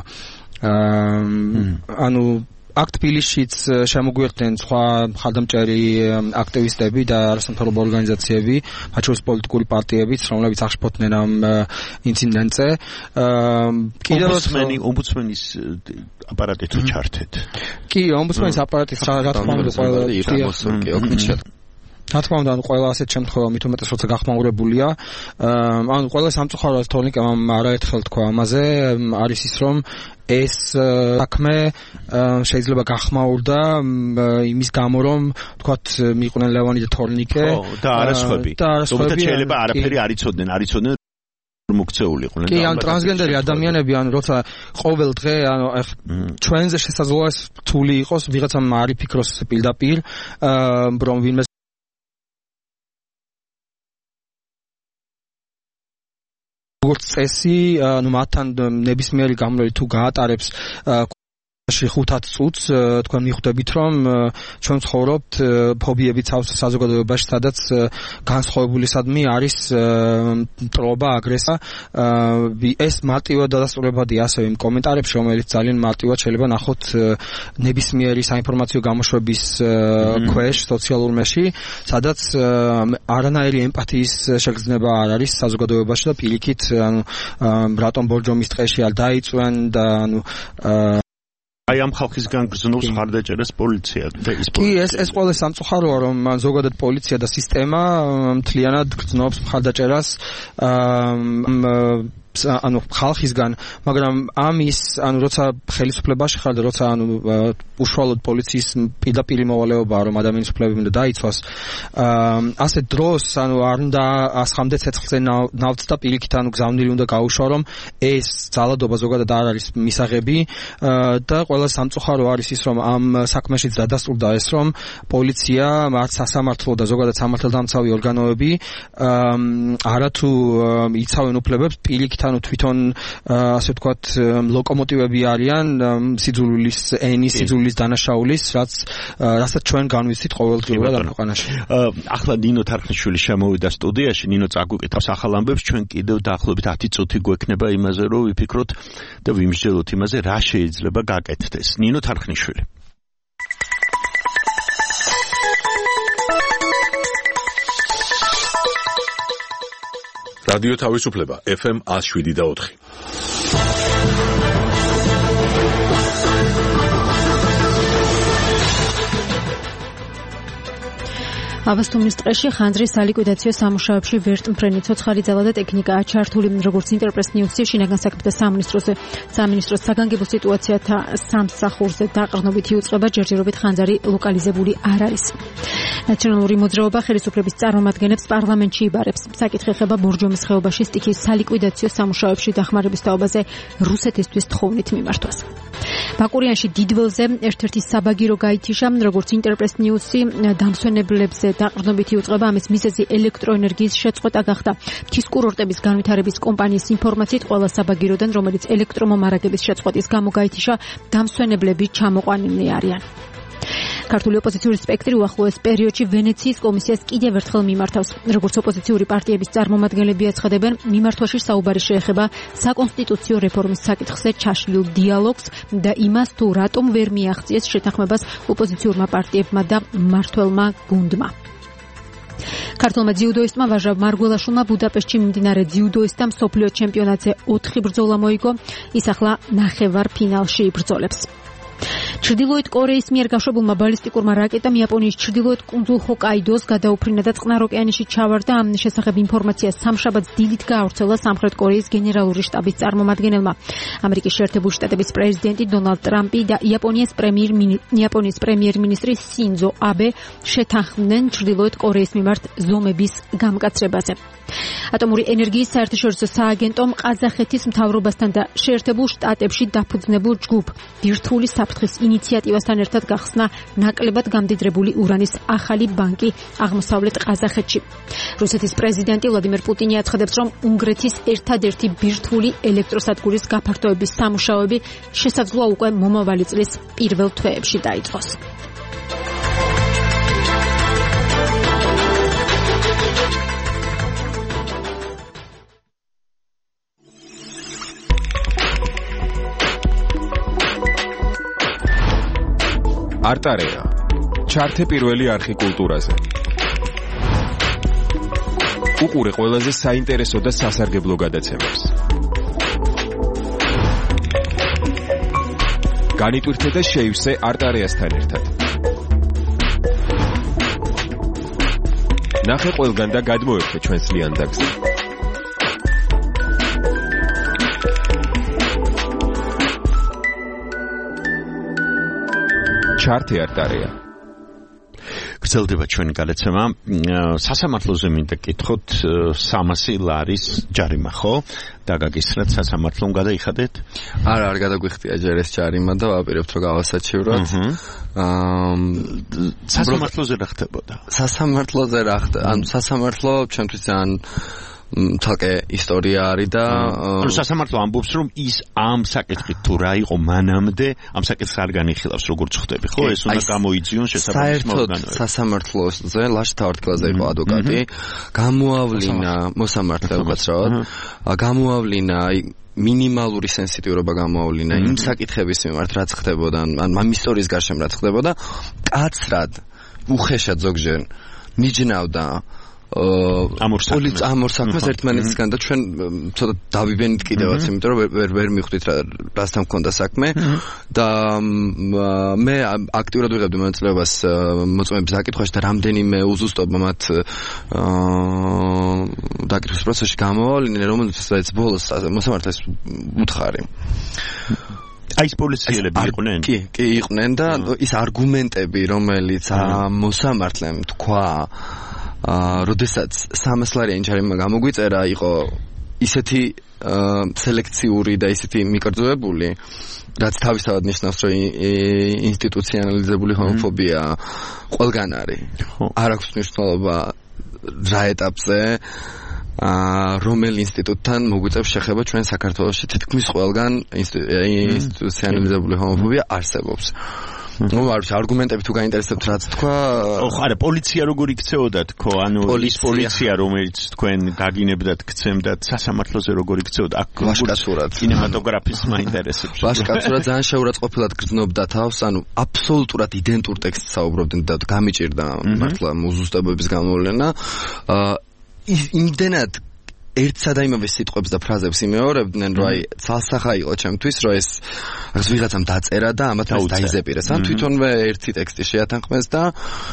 ანუ აქ თბილისშიც შემოგვიერთდნენ სხვა მხარდამჭერი აქტივისტები და არასამთავრობო ორგანიზაციები, მათ შორის პოლიტიკური პარტიებიც, რომლებიც აღშფოთდნენ ამ ინციდენტზე. კიდევ ომბუდსმენი, ომბუდსმენის აპარატი თუ ჩართეთ. კი, ომბუდსმენის აპარატი რა თქმა უნდა ყველა რა თქმა უნდა, ანუ ყველა ასეთ შემთხვევა მით უმეტეს როცა გახმაურებულია, ანუ ყველა სამწუხაროდ თორნიკამ არაერთხელ თქვა ამაზე, არის ის რომ ეს საქმე შეიძლება გახმაურდა იმის გამო რომ თქვათ მიყვნენ ლევანი და თორნიკე და არასხვები. თუმცა შეიძლება არაფერი არ იცოდნენ, არ იცოდნენ მოქცეულიყვნენ. კი, ან ტრანსგენდერი ადამიანები, ანუ როცა ყოველ დღე, ანუ ჩვენზე შესაძლოა რთული იყოს, ვიღაცამ არ იფიქროს პირდაპირ, რომ ვინმე როგორც წესი, ანუ მათთან ნებისმიერი გამრავლი თუ გაატარებს ხუთად წუთს, თქვენ მიხვდებით რომ ჩვენ ცხოვრობთ ფობიებით საზოგადოებაში, სადაც განსხვავებულისადმი არის მტრობა, აგრესია. ეს მარტივად დადასტურებადი ასევე იმ კომენტარებში, რომელიც ძალიან მარტივად შეიძლება ნახოთ ნებისმიერი საინფორმაციო გამოშვების ქვეშ სოციალურ მედიაში, სადაც არანაირი ემპათიის შეგრძნება არ არის საზოგადოებაში და პირიქით, ანუ რატომ ბორჯომის დღეში არ დაიწვენ და ანუ აი ამ ხალხისგან გრძნობს მხარდაჭერას პოლიცია და ის კი ეს ეს ყველა სამწუხაროა რომ ზოგადად პოლიცია და სისტემა მთლიანად გრძნობს მხარდაჭერას ანუ ხალხისგან, მაგრამ ამის ანუ როცა ხელისუფლებაში ხარ და როცა ანუ უშუალოდ პოლიციის პირდაპირ მოვალეობაა რომ ადამიანის უფლებები უნდა დაიცვას, ასეთ დროს ანუ არ უნდა ასხამდე ცეცხლზე ნავთს და პირიქით ანუ გზავნილი უნდა გაუშვა რომ ეს ძალადობა ზოგადად არ არის მისაღები და ყველა სამწუხარო არის ის რომ ამ საქმეშიც დადასტურდა ეს რომ პოლიცია, არც სასამართლო და ზოგადად სამართალდამცავი ორგანოები არათუ იცავენ უფლებებს პირიქით ანუ თვითონ ასე ვთქვათ ლოკომოტივები არიან სიძულვილის ენის სიძულვილის დანაშაულის რაც რასაც ჩვენ განვიცდით ყოველდღიურად ამ ქვეყანაში. ახლა ნინო თარხნიშვილი შემოვიდა სტუდიაში, ნინო წაგვიკითხავს ახალ ამბებს, ჩვენ კიდევ დაახლოებით ათი წუთი გვექნება იმაზე რომ ვიფიქროთ და ვიმსჯელოთ იმაზე რა შეიძლება გაკეთდეს. ნინო თარხნიშვილი. რადიო თავისუფლება ეფ ემ one oh seven და four. ავასთუმნის ტყეში ხანძრის სალიკვიდაციო სამუშაოებში ვერტმფრენი ცოცხალი ძალა და ტექნიკაა ჩართული, როგორც ინტერპრეს ნიუსი შინაგან საქმეთა სამინისტროზე სამინისტროს საგანგებო სიტუაციათა სამსახურზე დაყრდნობით იუწყება, ჯერჯერობით ხანძარი ლოკალიზებული არ არის. ნაციონალური მოძრაობა ხელისუფლების წარმომადგენლებს პარლამენტში იბარებს. საკითხი ეხება ბორჯომის ხეობაში სტიქის სალიკვიდაციო სამუშაოებში დახმარების თაობაზე რუსეთისთვის თხოვნით მიმართვას. ბაკურიანში დიდველზე ერთ-ერთი საბაგირო გაითიშა, როგორც ინტერპრეს ნიუსი დამსვენებლებზე დაყრდნობით იუწყება, ამის მიზეზი ელექტროენერგიის შეწყვეტა გახდა. მთის კურორტების განვითარების კომპანიის ინფორმაციით, ყველა საბაგიროდან, რომელიც ელექტრომომარაგების შეწყვეტის გამო გაითიშა, დამსვენებლები ჩამოყვანილნი არიან. ქართული ოპოზიციური სპექტრი უახლოეს პერიოდში ვენეციის კომისიას კიდევ ერთხელ მიმართავს. როგორც ოპოზიციური პარტიების წარმომადგენლები აცხადებენ, მიმართვაში საუბარი შეეხება საკონსტიტუციო რეფორმის საკითხზე ჩაშლილ დიალოგს და იმას, თუ რატომ ვერ მიაღწიეს შეთანხმებას ოპოზიციურმა პარტიებმა და მმართველმა გუნდმა. ქართულმა ძიუდოისტმა ვაჟა მარგველაშვილმა ბუდაპეშტში მიმდინარე ძიუდოისტთა მსოფლიო ჩემპიონატზე ოთხი ბრძოლა მოიგო, ის ახლა ნახევარფინალში იბრძოლებს. ჩრდილოეთ კორეის მიერ გაშვებულმა ბალისტიკურმა რაკეტამ იაპონიის ჩრდილოეთ კუნძულ ჰოკაიდოს გადაუფრინა და წყნარ ოკეანეში ჩავარდა. ამ შესახებ ინფორმაცია სამშაბათს დილით გაავრცელა სამხრეთ კორეის გენერალური შტაბის წარმომადგენელმა. ამერიკის შეერთებული შტატების პრეზიდენტი დონალდ ტრამპი და იაპონიის პრემიერ-მინისტრი პრემიერ-მინისტრი სინძო აბე შეთანხმდნენ ჩრდილოეთ კორეის მიმართ ზომების გამკაცრებაზე. ატომური ენერგიის საერთაშორისო სააგენტომ ყაზახეთის მთავრობასთან და შეერთებულ შტატებში დაფუძნებულ ჯგუფ ბირთვული საფრთხის ინიციატივასთან ერთად გახსნა ნაკლებად გამდიდრებული ურანის ახალი ბანკი აღმოსავლეთ ყაზახეთში. რუსეთის პრეზიდენტი ვლადიმერ პუტინი აცხადებს, რომ უნგრეთის ერთადერთი ბირთვული ელექტროსადგურის გაფართოების სამუშაოები შესაძლოა უკვე მომავალი წლის პირველ თვეებში დაიწყოს. არტარეა ჩართე პირველი არხი კულტურაზე. უყურე ყველაზე საინტერესო და სასარგებლო გადაცემებს. განიტვირთე და შეივსე არტარეასთან ერთად. ნახე ყველგან და გადმოერთე ჩვენს ლიანდაგზე. ჩართე არტარეა. გრძელდება ჩვენი გადაცემა. სასამართლოზე მინდა გკითხოთ სამასი ლარის ჯარიმა, ხო? დაგაგისრათ სასამართლომ გადაიხადეთ? არა, არ გადაგვიხდია ჯერ ეს ჯარიმა და ვაპირებთ რომ გავასაჩივროთ. აა სასამართლოზე რა ხდებოდა? სასამართლოზე რა ხდება? ანუ სასამართლო ჩვენთვის ძალიან თალკე ისტორია არის და ანუ სასამართლო ამბობს რომ ის ამ საკითხით თუ რა იყო მანამდე ამ საკითხს არ განიხილავს როგორც ხდები, ხო? ეს უნდა გამოიძიონ შესაბამის ორგანოები. სასამართლოზე ლაშ თავრთქლაზე იყო ადვოკატი, გამოავლინა მოსამართლეობაც რავად, გამოავლინა მინიმალური სენსიტიურობა გამოავლინა იმ საკითხების მიმართ რაც ხდებოდა, ან ამ ისტორიის გარშემო რაც ხდებოდა, კაცრად უხეშად ზოგჯერ მიჯნავდა ამორ საქმეს ერთმანეთისგან და ჩვენ ცოტა დავიბენით კიდევაც, იმიტომ რომ ვერ ვერ მიხვდით რასთან მქონდა საქმე და მე აქტიურად ვიღებდი მონაწილეობას მოწმეების დაკითხვაში და რამდენიმე უზუსტობა მათ დაკითხვის პროცესში გამოვავლინე, რომელსაც ბოლოს მოსამართლეს უთხარი. აი ეს პოლიციელები იყვნენ? კი, კი იყვნენ და ის არგუმენტები, რომელიც მოსამართლემ თქვა აა, როდესაც სამას ლარიანი ჯარიმა გამოგვიწერა, იყო ისეთი სელექციური და ისეთი მიკერძოებული, რაც თავისთავად ნიშნავს, რომ ინსტიტუციონალიზებული ჰომოფობია ყველგან არის. არ აქვს მნიშვნელობა რა ეტაპზე, აა, რომელ ინსტიტუტთან მოგვიწევს შეხება ჩვენ საქართველოში, თითქმის ყველგან ინსტიტუციონალიზებული ჰომოფობია არსებობს. ნუ არ არგუმენტები თუ გაინტერესებთ რაც თქვა. ოხ, არა, პოლიცია როგორ იქცეოდა თქო, ანუ ის პოლიცია რომელიც თქვენ გაგინებდათ, გცემდათ, სასამართლოზე როგორ იქცეოდა? აქ ვაშკაცურად კინემატოგრაფის მაინტერესებს. ვაშკაცურად ძალიან შეურაცხყოფილად გრძნობდა თავს, ანუ აბსოლუტურად იდენტურ ტექსტს საუბრობდნენ და გამიჭირდა მართლა უზუსტებების გამოვლენა. აა იმდენად ერთსა და იმავე სიტყვებს და ფრაზებს იმეორებდნენ, რომ აი ცალსახა იყო ჩემთვის, რომ ეს რაღაც ვიღაცამ დაწერა და ამათ ეს დაიზეპირეს. ან თვითონვე ერთი ტექსტი შეათანხმეს და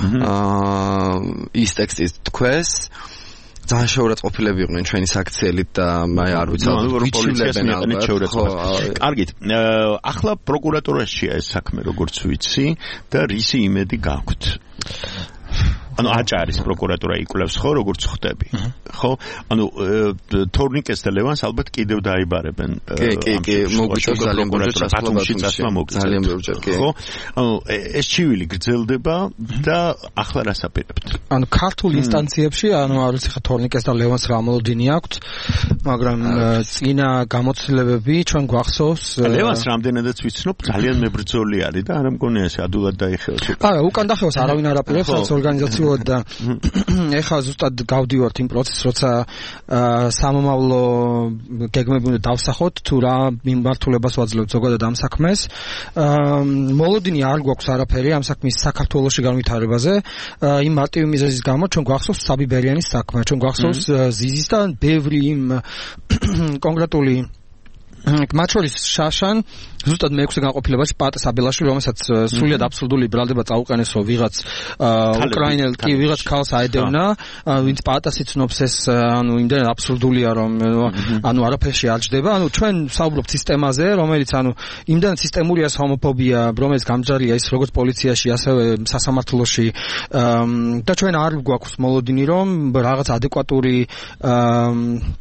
აა ის ტექსტი თქვეს. ძალიან შეურაცხყოფილები იყვნენ ჩვენი საქციელით და აი არ ვიცი, პოლიციას მიაყენეთ შეურაცხყოფილებას. კარგით, ახლა პროკურატურაშია ეს საქმე, როგორც ვიცი და რისი იმედი გაქვთ? ანუ აჭარის პროკურატურა იკვლევს, ხო, როგორც ხდები. ხო? ანუ თორნიკეს და ლევანს ალბათ კიდევ დაიბარებენ. კი, კი, კი, მოგვიწევს ძალიან ბევრი ჩასწრება. ძალიან ბევრი, კი. ხო? ანუ ეს ჩივილი გრძელდება და ახლა რას აპირებთ? ანუ ქართულ ინსტანციებში, ანუ არ ვიცი ხა თორნიკეს და ლევანს რა მოლოდინი აქვთ, მაგრამ წინა გამოცდილებები ჩვენ გვახსოვს. ლევანს რამდენადაც ვიცნობ, ძალიან მებრძოლი არის და არ მგონია ეს ადულად დაიხევს. არა, უკან დახევას არავინ არ აპირებს, რაც ორგანიზაციულად და ეხლა ზუსტად გავდივართ იმ პროცესს, როცა სამომავლო გეგმები უნდა დავსახოთ, თუ რა მიმართულებას ვაძლევთ ზოგადად ამ საქმეს. მოლოდინი არ გვაქვს არაფერი ამ საქმის საქართველოში განვითარებაზე. იმ მარტივი მიზეზის გამო ჩვენ გვახსოვს საბიბერიანის საქმე, ჩვენ გვახსოვს ზიზის და ბევრი იმ კონკრეტული მათ შორის შაშან ზუსტად მეექვსე განყოფილებაში პატა საბელაშვილი, რომელსაც სრულიად აბსოლუტური ბრალდება წაუყენესო ვიღაც უკრაინელ კი ვიღაც ქალს აედევნა, ვინც პატას იცნობს ეს, ანუ იმდენ აბსოლუტურია, რომ ანუ არაფერში არ ჯდება. ანუ ჩვენ საუბრობთ სისტემაზე, რომელიც ანუ იმდენ სისტემურია ჰომოფობია, რომელიც გამჯარია ის როგორც პოლიციაში, ასევე სასამართლოში და ჩვენ არ გვაქვს მოლოდინი, რომ რაღაც ადეკვატური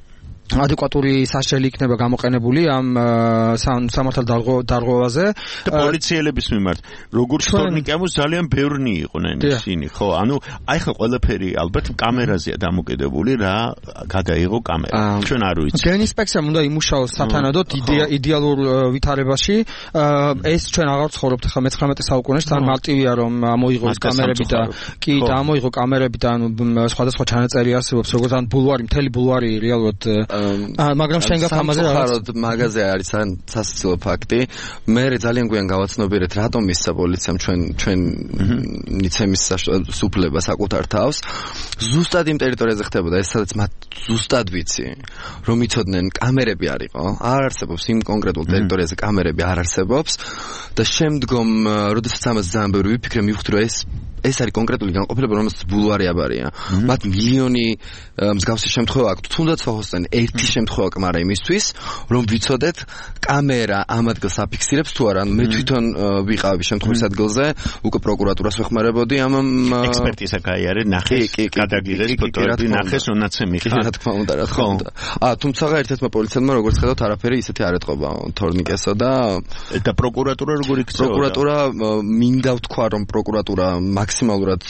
ადეკვატური საშუალება იქნება გამოყენებული ამ სამართალ დარღვევაზე და პოლიციელების მიმართ როგორ სტორნიკემოს ძალიან ბევრნი იყვნენ ისინი ხო ანუ აი ხა ყველაფერი ალბათ კამერაზეა დამოკიდებული რა გადაიღო კამერა ჩვენ არ ვიცით გენ ინსპექციამ უნდა იმუშაოს სათანადოდ იდეალურ ვითარებაში ეს ჩვენ აღარ ცხოვრობთ ხა მეცხრამეტე საუკუნეში თან მარტივია რომ ამოიღოს კამერები და კი და ამოიღო კამერები და ანუ სხვადასხვა ჩანაწერი არსებობს როგორც ან ბულვარი მთელი ბულვარი რეალურად მაგრამ შენ გაქვს ამაზე რაღაც მაგაზე არის ან სასაცილო ფაქტი მე ძალიან გვიან გავაცნობიერეთ რატომ მისცა პოლიციამ ჩვენ ჩვენ ნიცემის სუფლება საკუთარ თავს ზუსტად იმ ტერიტორიაზე ხდებოდა ეს სადაც მათ ზუსტად ვიცი რომ იცოდნენ კამერები არისო არ არსებობს იმ კონკრეტულ ტერიტორიაზე კამერები არ არსებობს და შემდგომ როდესაც ამას ძალიან ბევრი ვიფიქრე მივხვდი რომ ეს ეს არის კონკრეტული განყოფილება რომელსაც ბულვარი აბარია მათ მილიონი მსგავსი შემთხვევა აქვს თუნდაც ფოხოსთან ერთი შემთხვევა კმარა იმისთვის რომ ვიცოდეთ კამერა ამ ადგილს აფიქსირებს თუ არა მე თვითონ ვიყავი შემთხვევის ადგილზე უკვე პროკურატურას ვეხმარებოდი ამ ექსპერტიზა გაიარე ნახეს გადაგიღეს ფოტოები ნახეს რონაც მიხარ რა თქმა უნდა რა თქმა უნდა ა თუმცა ერთ-ერთმა პოლიციელმა როგორც ხედავთ არაფერი ისეთი არ ეთყობა თორნიკესო და და პროკურატურა როგორ იქცეოდა პროკურატურა მინდა ვთქვა რომ პროკურატურა მაქსიმალურად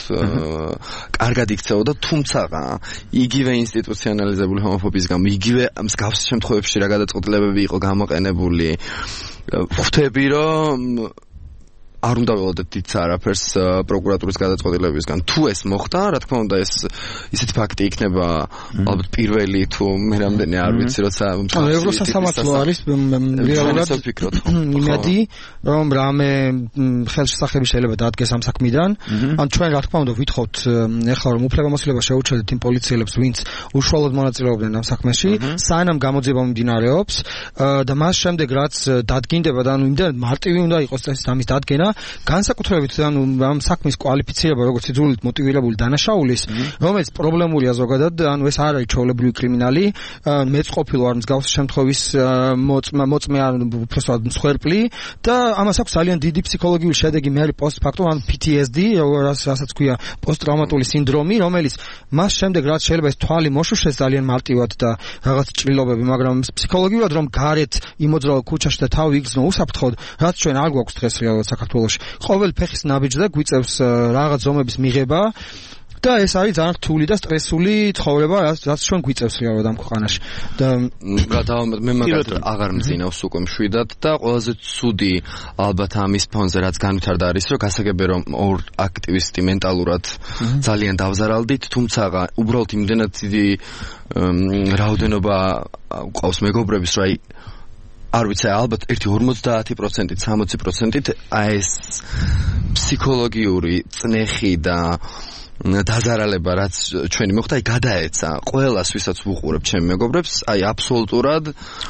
კარგად იქცეოდა თუმცა იგივე ინსტიტუციონალიზებული ჰომოფობიის გამო იგივე მსგავს შემთხვევებში რა გადაწყვეტილებები იყო გამოყენებული ხვდები რომ არ უნდა ველოდეთ დიდ არაფერს პროკურატურის გადაწყვეტილებებისგან თუ ეს მოხდა რა თქმა უნდა ეს ისეთი ფაქტი იქნება ალბათ პირველი თუ მე რამდენი არ ვიცი როცა ევროსასამართლო არის რეალურად იმედი რომ რამე ხელშესახები შეიძლება დადგეს ამ საქმიდან ან ჩვენ რა თქმა უნდა ვითხოვთ ეხლა რომ უფლებამოსილება შეუჩერდეთ იმ პოლიციელებს ვინც უშუალოდ მონაწილეობდნენ ამ საქმეში სანამ გამოძიება მიმდინარეობს და მას შემდეგ რაც დადგინდება და ანუ იმდენ მარტივი უნდა იყოს ეს ამის დადგენა განსაკუთრებით ანუ ამ საქმის კვალიფიცირება როგორც იძულით მოტივირებული დანაშაულის რომელიც პრობლემურია ზოგადად ანუ ეს არ არის ჩვეულებრივი კრიმინალი მეწყობილო არ მსგავსი შემთხვევის მოწმე არ უბრალოდ მსხვერპლი და ამას აქვს ძალიან დიდი ფსიქოლოგიური შედეგი მე არის პოსტფაქტუმ ან P T S D რასაც ქვია პოსტტრაუმატული სინდრომი რომელიც მას შემდეგ რაც შეიძლება ეს თვალი მოშუშეს ძალიან მარტივად და რაღაც ჭრილობები მაგრამ ფსიქოლოგიურად რომ გარეთ იმოძრავ ქუჩაში და თავი იგრძნო უსაფრთხოდ რაც ჩვენ არ გვაქვს დღეს რეალურად საქართველოში ყოველ ფეხის ნაბიჯზე გვიწევს რაღაც ზომების მიღება და ეს არის ძალიან რთული და სტრესული ცხოვრება რაც ჩვენ გვიწევს რეალურად ამ ქვეყანაში და მე მაგალითად აღარ მძინავს უკვე მშვიდად და ყველაზე ცუდი ალბათ ამის ფონზე რაც განვითარდა არის რომ გასაგებია რომ ორ აქტივისტი მენტალურად ძალიან დავზარალდით თუმცა უბრალოდ იმდენად დიდი რაოდენობა ყავს მეგობრების რომ აი არ ვიცი ალბათ ერთი ორმოცდაათი პროცენტით სამოცი პროცენტით აი ეს ფსიქოლოგიური წნეხი და დაზარალება რაც ჩვენი მოხდა აი გადაეცა ყველას ვისაც ვუყურებ ჩემი მეგობრებს აი აბსოლუტურად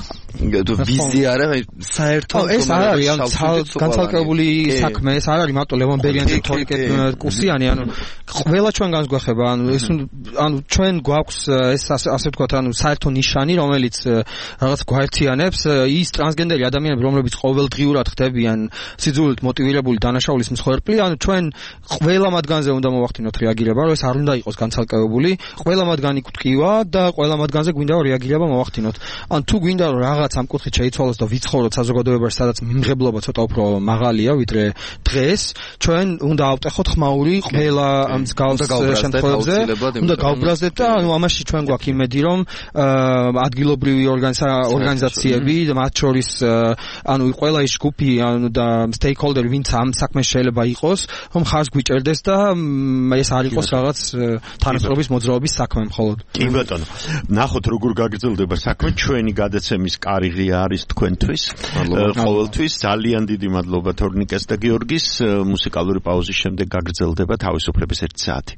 ვიზია არა საერთოდ ეს არ არის ან განცალკევებული საქმე ეს არ არის მარტო ლევან ბერიანი და თორიკე კუსიანი ანუ ყველა ჩვენ განსგვეხება ანუ ეს ანუ ჩვენ გვაქვს ეს ასე ვთქვათ ანუ საერთო ნიშანი რომელიც რაღაც გვაერთიანებს ის ტრანსგენდერი ადამიანები რომლებიც ყოველდღიურად ხდებიან სიძულით მოტივირებული დანაშაულის მსხვერპლი ანუ ჩვენ ყველა მათგანზე უნდა მოვახდინოთ რეაგირება რომ ეს არ უნდა იყოს განცალკევებული ყველა მათგანი გვტკივა და ყველა მათგანზე გვინდა რომ რეაგირება მოვახდინოთ ან თუ გვინდა რომ რაღაც ამ კუთხით შეიცვალოს და ვიცხოვროთ საზოგადოებაში სადაც მიმღებლობა ცოტა უფრო მაღალია ვიდრე დღეს ჩვენ უნდა ავტეხოთ ხმაური ყველა მსგავს შემთხვევებზე უნდა გავბრაზდეთ და ანუ ამაში ჩვენ გვაქვს იმედი რომ ადგილობრივი ორგანიზაციები და მათ შორის ანუ ყველა ის ჯგუფი ანუ და სტეიკჰოლდერი ვინც ამ საქმეში შეიძლება იყოს რომ ხარს გვიჭერდეს და ეს არ იყოს რაღაც თანასწორობის მოძრაობის საქმე მხოლოდ კი ბატონო ნახოთ როგორ გაგრძელდება საქმე ჩვენი გადაცემის კარგი არის თქვენთვის ყოველთვის ძალიან დიდი მადლობა თორნიკეს და გიორგის მუსიკალური პაუზის შემდეგ გაგრძელდება თავისუფლების ერთი საათი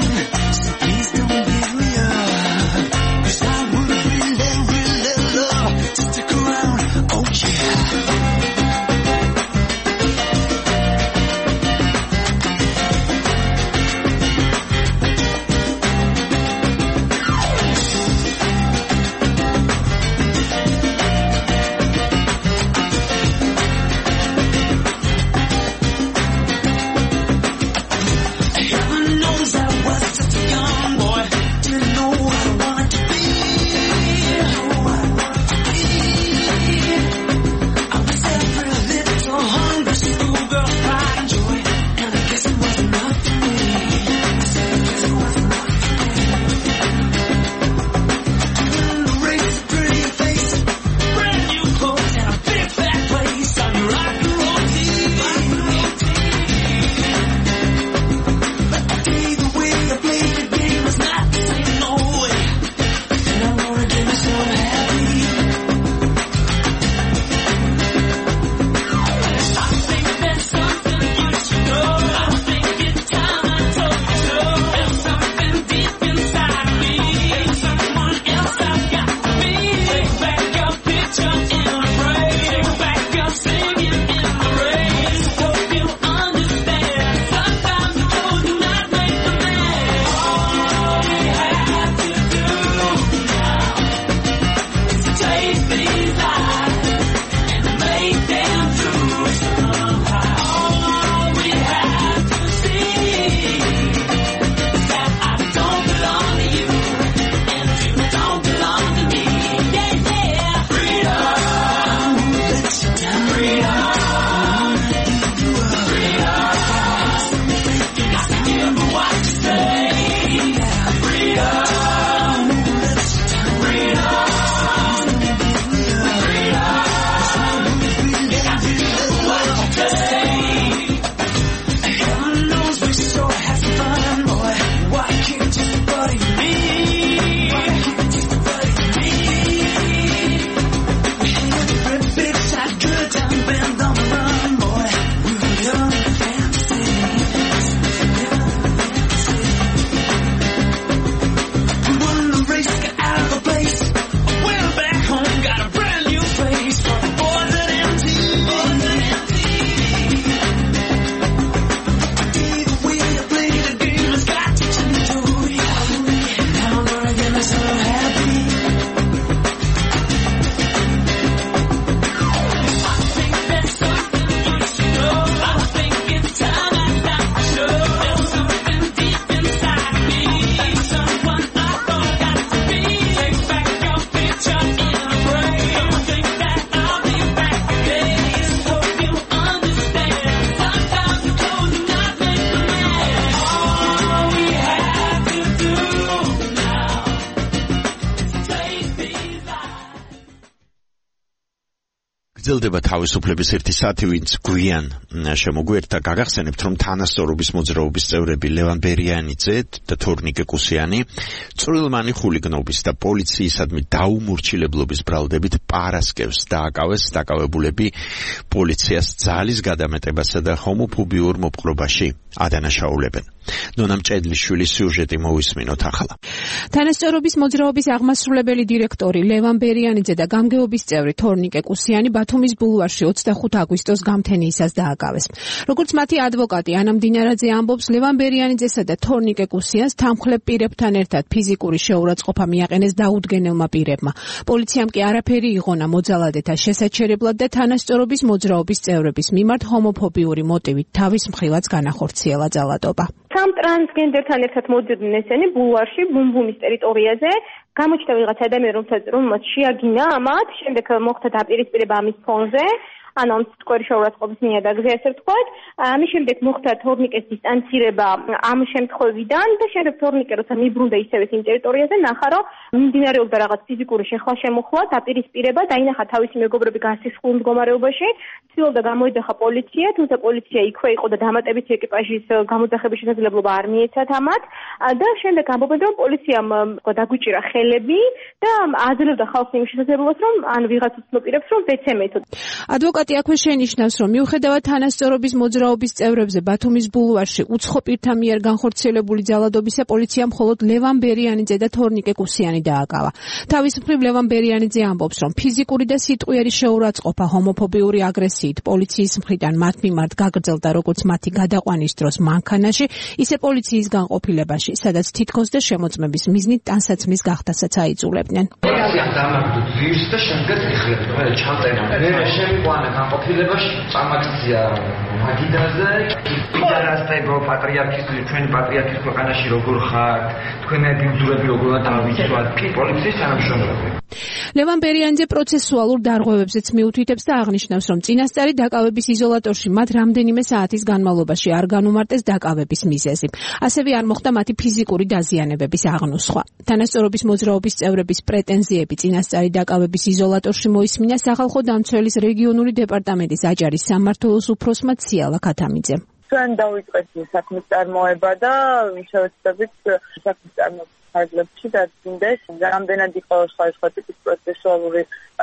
Love გრძელდება თავისუფლების ერთი საათი, ვინც გვიან შემოგვერთა. გაგახსენებთ, რომ თანასწორობის მოძრაობის წევრები ლევან ბერიანიძე და თორნიკე კუსიანი წვრილმანი ხულიგნობის და პოლიციისადმი დაუმორჩილებლობის ბრალდებით პარასკევს დააკავეს. დაკავებულები პოლიციას ძალის გადამეტებასა და ჰომოფობიურ მოპყრობაში ადანაშაულებენ. ნონა მჭედლიშვილის სიუჟეტი მოვისმინოთ ახლა. თანასწორობის მოძრაობის აღმასრულებელი დირექტორი ლევან ბერიანიძე და გამგეობის წევრი თორნიკე კუსიანი ბათუმის ბულვარში ოცდახუთი აგვისტოს გამთენიისას დააკავეს. როგორც მათი ადვოკატი ანა მდინარაძე ამბობს, ლევან ბერიანიძესა და თორნიკე კუსიანს თანმხლებ პირებთან ერთად ფიზიკური შეურაცხყოფა მიაყენეს დაუდგენელმა პირებმა. პოლიციამ კი არაფერი იღონა მოძალადეთა შესაჩერებლად და თანასწორობის მოძრაობის წევრების მიმართ ჰომოფობიური მოტივით თავის მხრივაც განახორციელა ძალადობა. სამ ტრანსგენდერთან ერთად მოდიოდნენ ესენი ბულვარში, ბუმბუმის ტერიტორიაზე. გამოჩნდა ვიღაც ადამიანი, რომელსაც შეაგინა ამათ, შემდეგ მოხდა დაპირისპირება ამის ფონზე. ანუ ამ სიტყვერი შეურაცხყოფის ნიადაგზე, ასე ვთქვათ. ამის შემდეგ მოხდა თორნიკეს დისტანცირება ამ შემთხვევიდან და შემდეგ თორნიკე როცა მიბრუნდა ისევე იმ ტერიტორიაზე, ნახა რომ მიმდინარეობდა რაღაც ფიზიკური შეხლა შემოხლა, დაპირისპირება, დაინახა თავისი მეგობრები გასისხლულ მდგომარეობაში, ცდილობდა გამოეძახა პოლიცია, თუმცა პოლიცია იქვე იყო და დამატებითი ეკიპაჟის გამოძახების შესაძლებლობა არ მიეცათ ამათ და შემდეგ ამბობენ რომ პოლიციამ დაგვიჭირა ხელები და აძლევდა ხალხს იმ შესაძლებლობას რომ ან ვიღაც უცნობიერებს რომ ვეცემეთო. ადვოკატი აქვე შენიშნავს, რომ მიუხედავად თანასწორობის მოძრაობის წევრებზე ბათუმის ბულვარში უცხო პირთა მიერ განხორციელებული ძალადობისა, პოლიციამ მხოლოდ ლევან ბერიანიძე და თორნიკე კუსიანი დააკავა. თავის მხრივ ლევან ბერიანიძე ამბობს, რომ ფიზიკური და სიტყვიერი შეურაცხყოფა ჰომოფობიური აგრესიით პოლიციის მხრიდან მათ მიმართ გაგრძელდა როგორც მათი გადაყვანის დროს მანქანაში, ისე პოლიციის განყოფილებაში, სადაც თითქოს და შემოწმების მიზნით ტანსაცმლის გახდასაც აიძულებდნენ. და შემდეგ იხლებთ, მე ჩამწერა. მე შემიყვანა განყოფილებაში, წამაქცია მაგიდაზე, იდარასტებო პატრიარქის, ჩვენი პატრიარქის ქვეყანაში როგორ ხართ, თქვენი ბიძურები როგორ დავიცვათ, პოლიციის თანამშრომლები. ლევან ბერიანიძე პროცესუალურ დარღვევებზეც მიუთითებს და აღნიშნავს, რომ წინასწარი დაკავების იზოლატორში მათ რამდენიმე საათის განმავლობაში არ განუმარტეს დაკავების მიზეზი. ასევე არ მოხდა მათი ფიზიკური დაზიანებების აღნუსხვა. თანასწორობის მოძრაობის წევრების პრეტენზიები წინასწარი დაკავების იზოლატორში მოისმინა სახალხო დამცველის რეგიონული დეპარტამენტის აჭარის სამმართველოს უფროსმა ციალა ქათამიძემ. ჩვენ დავიწყეთ საქმის წარმოება და შევეცდებით საქმის წარმოება ფარგლებში დადგინდეს. რამდენად იყო სხვადასხვა ტიპის პროცესუალური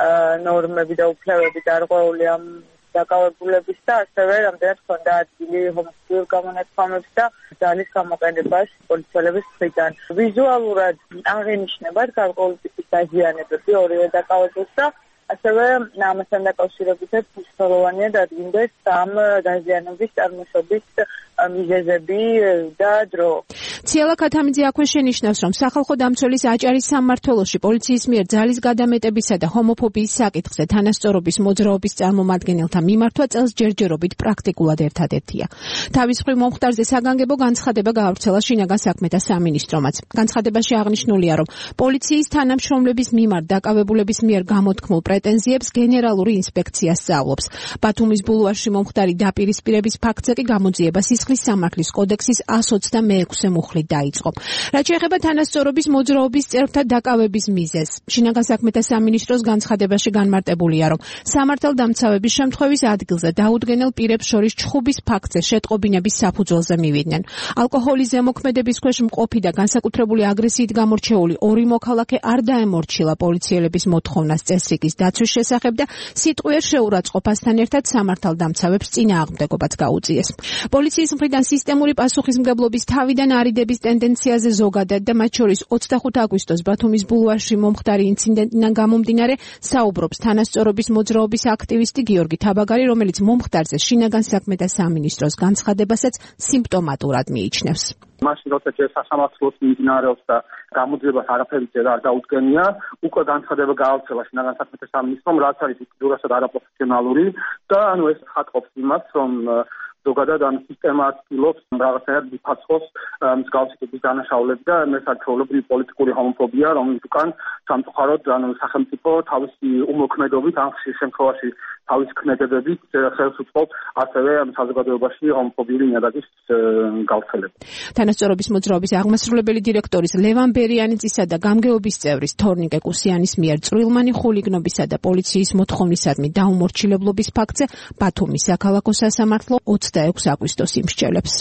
ნორმები და უფლებები დარღვეული ამ დაკავებულების და ასევე რამდენად ჰქონდა ადგილი ჰომოფობიურ გამონათქვამებს და ძალის გამოყენებას პოლიციელების მხრიდან. ვიზუალურად აღენიშნებათ გარკვეული ტიპის დაზიანებები ორივე დაკავებულს და ასევე ამასთან დაკავშირებითაც მნიშვნელოვანია დადგინდეს ამ დაზიანების წარმოშობის მიზეზები და დრო. ციალა ქათამიძე აქვე შენიშნავს, რომ სახალხო დამცველის აჭარის სამმართველოში პოლიციის მიერ ძალის გადამეტებისა და ჰომოფობიის საკითხზე თანასწორობის მოძრაობის წარმომადგენელთა მიმართვა წელს ჯერჯერობით პრაქტიკულად ერთადერთია. თავის მხრივ მომხდარზე საგანგებო განცხადება გაავრცელა შინაგან საქმეთა სამინისტრომაც. განცხადებაში აღნიშნულია, რომ პოლიციის თანამშრომლების მიმართ დაკავებულების მიერ გამოთქმულ პრეტენზიებს გენერალური ინსპექცია სწავლობს. ბათუმის ბულვარში მომხდარი დაპირისპირების ფაქტზე კი გამოძიება სისხლის სამართლის კოდექსის εκατს ოცდამეექვსე მუხლით დაიწყო. რაც შეეხება თანასწორობის მოძრაობის წევრთა დაკავების მიზეზს, შინაგან საქმეთა სამინისტროს განცხადებაში განმარტებულია, რომ სამართალდამცავების შემთხვევის ადგილზე დაუდგენელ პირებს შორის ჩხუბის ფაქტზე შეტყობინების საფუძველზე მივიდნენ. ალკოჰოლის ზემოქმედების ქვეშ მყოფი და განსაკუთრებული აგრესიით გამორჩეული ორი მოქალაქე არ დაემორჩილა პოლიციელების მოთხოვნას წესრიგის დაცვის შესახებ და სიტყვიერ შეურაცხყოფასთან ერთად სამართალდამცავებს წინააღმდეგობაც გაუწიეს. პოლიციის მხრიდან სისტემური პასუხისმგებლობის თავიდან არიდების ტენდენციაზე ზოგადად და მათ შორის ოცდახუთი აგვისტოს ბათუმის ბულვარში მომხდარი ინციდენტიდან გამომდინარე საუბრობს თანასწორობის მოძრაობის აქტივისტი გიორგი თაბაგარი, რომელიც მომხდარზე შინაგან საქმეთა სამინისტროს განცხადებასაც სიმპტომატურად მიიჩნევს. მაშინ როცა სასამართლოს მიმდინარეობს და გამოძიებას არაფერი წერა არ დაუდგენია, უკვე განცხადება გაავრცელა შინაგან საქმეთა სამინისტრომ, რაც არის უკიდურესად არაპროფესიონალური და ანუ ეს ხატყოფს იმას, რომ ზოგადად ამ სისტემა ცდილობს რაღაცნაირად დიფაცხოს მსგავსი ტიპის დანაშაულები და ეს არის ჩვეულებრივი პოლიტიკური ჰომოფობია, რომლის უკან სამწუხაროდ ანუ სახელმწიფო თავისი უმოქმედობით ამ ხშირ შემთხვევაში თავის ქმედებებით ხელს უწყობს ასევე საზოგადოებაში ჰომოფობიური ნიადაგის გავრცელებას. თანასწორობის მოძრაობის აღმასრულებელი დირექტორის ლევან ბერიანიძისა და გამგეობის წევრის თორნიკე კუსიანის მიერ წვრილმანი ხულიგნობისა და პოლიციის მოთხოვნისადმი დაუმორჩილებლობის ფაქტზე ბათუმის საქალაქო სასამართლო ოცდაექვსი აგვისტოს იმსჯელებს.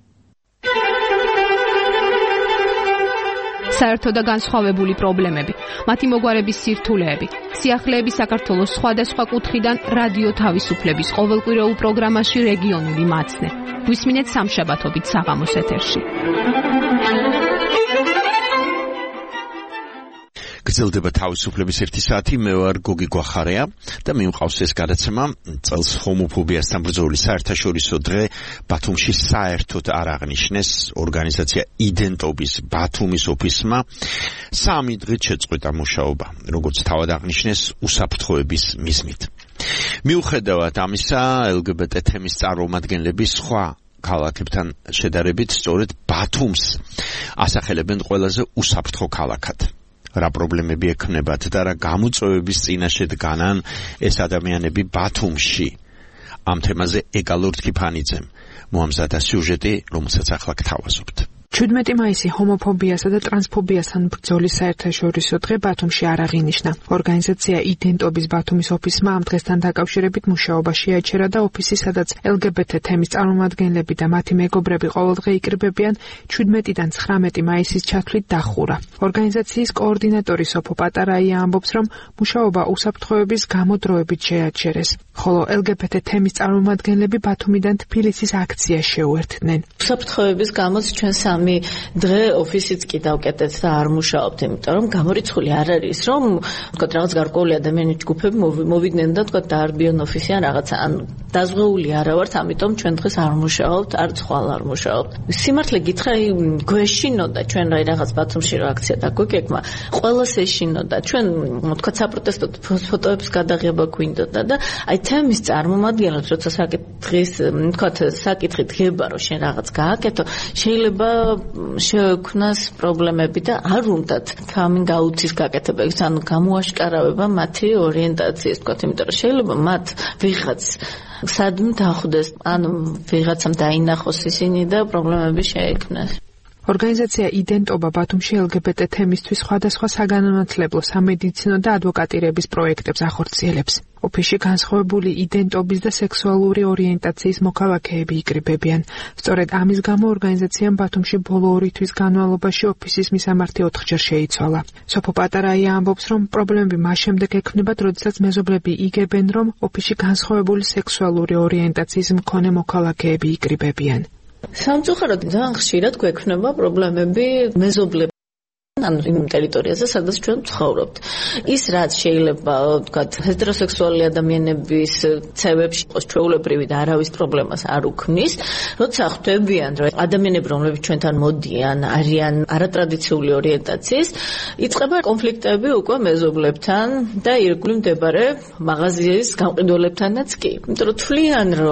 საერთო და განსხვავებული პრობლემები, მათი მოგვარების სირთულეები, სიახლეები საქართველოს სხვადასხვა კუთხიდან რადიო თავისუფლების ყოველკვირეულ პროგრამაში რეგიონული მაცნე. გვისმინეთ სამშაბათობით საღამოს ეთერში. გრძელდება თავისუფლების ერთი საათი, მე ვარ გოგი გვახარია და მიმყავს ეს გადაცემა წელს ჰომოფობიასთან ბრძოლის საერთაშორისო დღე ბათუმში საერთოდ არ აღნიშნეს ორგანიზაცია იდენტობის ბათუმის ოფისმა სამი დღით შეწყვეტა მუშაობა, როგორც თავად აღნიშნეს უსაფრთხოების მიზნით. მიუხედავად ამისა, ელგებეტე თემის წარმომადგენლები სხვა ქალაქებთან შედარებით სწორედ ბათუმს ასახელებენ ყველაზე უსაფრთხო ქალაქად. რა პრობლემები ექნებათ და რა გამოწვევების წინაშე დგანან ეს ადამიანები ბათუმში. ამ თემაზე ეგალორ თქიფანიძემ მოამზადა სიუჟეტი, რომელსაც ახლა გთავაზობთ. ჩვიდმეტი მაისი ჰომოფობიასა და ტრანსფობიასთან ბრძოლის საერთაშორისო დღე ბათუმში არ აღინიშნა. ორგანიზაცია იდენტობის ბათუმის ოფისმა ამ დღესთან დაკავშირებით მუშაობა შეაჩერა და ოფისი, სადაც ელგებეტე თემის წარმომადგენლები და მათი მეგობრები ყოველდღე იკრიბებიან, ჩვიდმეტიდან ცხრამეტი მაისის ჩათვლით დახურა. ორგანიზაციის კოორდინატორი სოფო პატარაია ამბობს, რომ მუშაობა უსაფრთხოების გამოდროებით შეაჩერეს, ხოლო ელგებეტე თემის წარმომადგენლები ბათუმიდან თბილისის აქციას შეუერთდნენ. უსაფრთხოების გამოც ჩვენ სამი დღე ოფისიც კი დავკეტეთ და არ მუშაობთ, იმიტომ რომ გამორიცხული არ არის, რომ თქვა რაღაც გარკვეული ადამიანის ჯგუფები მოვიდნენ და თქვა დაარბიონ ოფისი ან რაღაცა, ან დაზღვეული არა ვართ, ამიტომ ჩვენ დღეს არ მუშაობთ, არც ხვალ არ მუშაობთ. სიმართლე გითხრა, გვეშინოდა ჩვენ რაი რაღაც ბათუმში რა აქცია დაგვეკეკმა, ყველას ეშინოდა. ჩვენ თქვა საპროტესტო ფოტოების გადაღება გვინდოდა და აი თემის წარმომადგენლებს როცა საკითხის თქვა საკითხი დგება, რომ შენ რაღაც გააკეთო, შეიძლება შეექმნას პრობლემები და არ უნდათ coming out-ის გაკეთება, ანუ გამოაშკარავება მათი ორიენტაციის, თქვა, იმიტომ რომ შეიძლება მათ ვიღაც სადმე დახვდეს, ანუ ვიღაცამ დაინახოს ისინი და პრობლემები შეექმნას. ორგანიზაცია იდენტობა ბათუმში ელგებეტე თემისთვის სხვადასხვა საგანმანათლებლო, სამედიცინო და ადვოკატირების პროექტებს ახორციელებს. ოფისში განსხვავებული იდენტობის და სექსუალური ორიენტაციის მოქალაქეები იკრიბებიან. სწორედ ამის გამო ორგანიზაციამ ბათუმში ბოლო ორი თვის განმავლობაში ოფისის მისამართი ოთხჯერ შეიცვალა. სოფო პატარაია ამბობს, რომ პრობლემები მას შემდეგ ექმნებათ, როდესაც მეზობლები იგებენ, რომ ოფისში განსხვავებული სექსუალური ორიენტაციის მქონე მოქალაქეები იკრიბებიან. სამწუხაროდ ძალიან ხშირად გვექნება პრობლემები მეზობლებს ან იმ ტერიტორიაზე, სადაც ჩვენ ვცხოვრობთ. ის რაც შეიძლება, ვთქვათ, ჰეტეროსექსუალი ადამიანების ცევებში იყოს ჩვეულებრივი და არავის პრობლემას არ უქმნის, როცა ხვდებიან, რომ ადამიანები, რომლებიც ჩვენთან მოდიან, არიან არატრადიციული ორიენტაციის, იწყება კონფლიქტები უკვე მეზობლებთან და ირგვლივ მდებარე მაღაზიის გამყიდველებთანაც კი. იმიტომ რომ თვლიან, რომ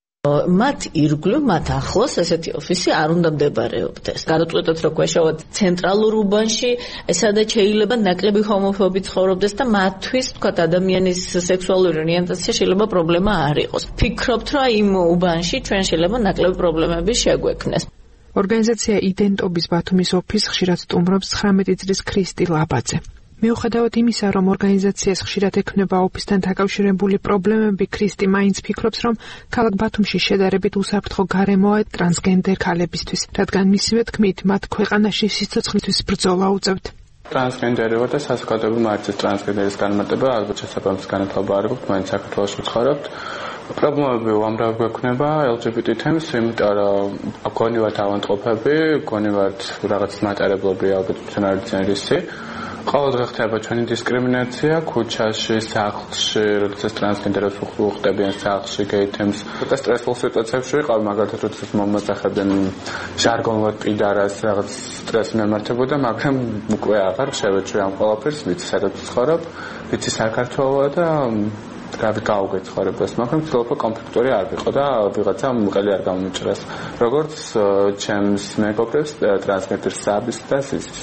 მათ ირგვლივ, მათ ახლოს ესეთი ოფისი არ უნდა მდებარეობდეს. გადაწყვეტოთ, რომ გვეშავათ ცენტრალურ უბანში, ესადაც შეიძლება ნაკლები ჰომოფობი ცხოვრობდეს და მათთვის, თქვათ, ადამიანის სექსუალური ორიენტაცია შეიძლება პრობლემა არ იყოს. ფიქრობთ, რომ იმ უბანში ჩვენ შეიძლება ნაკლები პრობლემები შეგვექმნეს. ორგანიზაცია იდენტობის ბათუმის ოფისს ხშირად სტუმრობს ცხრამეტი წლის ქრისტი ლაბაძე. მიუხედავად იმისა, რომ ორგანიზაციას ხშირად ექმნება ოფისთან დაკავშირებული პრობლემები, ქრისტი მაინც ფიქრობს, რომ ქალაქ ბათუმში შედარებით უსაფრთხო გარემოა ტრანსგენდერ ქალებისთვის, რადგან მისივე თქმით, მათ ქვეყანაში სიცოცხლისთვის ბრძოლა უწევთ. ტრანსგენდერობა და საზოგადოებრივი მართვის ტრანსგენდერის განმარტება ალბათ შესაბამის განათლება არ გვაქვს, მაინც საქართველოში ვცხოვრობთ. პრობლემები უამრავი გვექნება ელ ჯი ბი ტი თემს, იმიტომ რომ გონივართ ავანტყოფები, გონივართ რაღაც მატარებლები, ალბათ ჩვენარიციან რისი. ყოველდღე ხდება ჩვენი დისკრიმინაცია ქუჩაში, სახლში, როდესაც ტრანსგენდერებს უხდებიან სახლში, გეითემს. ცოტა სტრესულ სიტუაციებში ვიყავ, მაგალითად, როდესაც მომაწახებდნენ ჟარგონულად პიდარას, რაღაც სტრესი მემართებოდა, მაგრამ უკვე აღარ შევეჩვე ამ ყველაფერს, ვიცი სადაც ვცხოვრობ, ვიცი საქართველოა და რავი გავუგეცხოვრებას, მაგრამ ცდილობ კონფლიქტური არ ვიყო და ვიღაცა მყელი არ გამომიჭრას. როგორც ჩემს მეგობრებს ტრანსგენდერ საბის და სისის.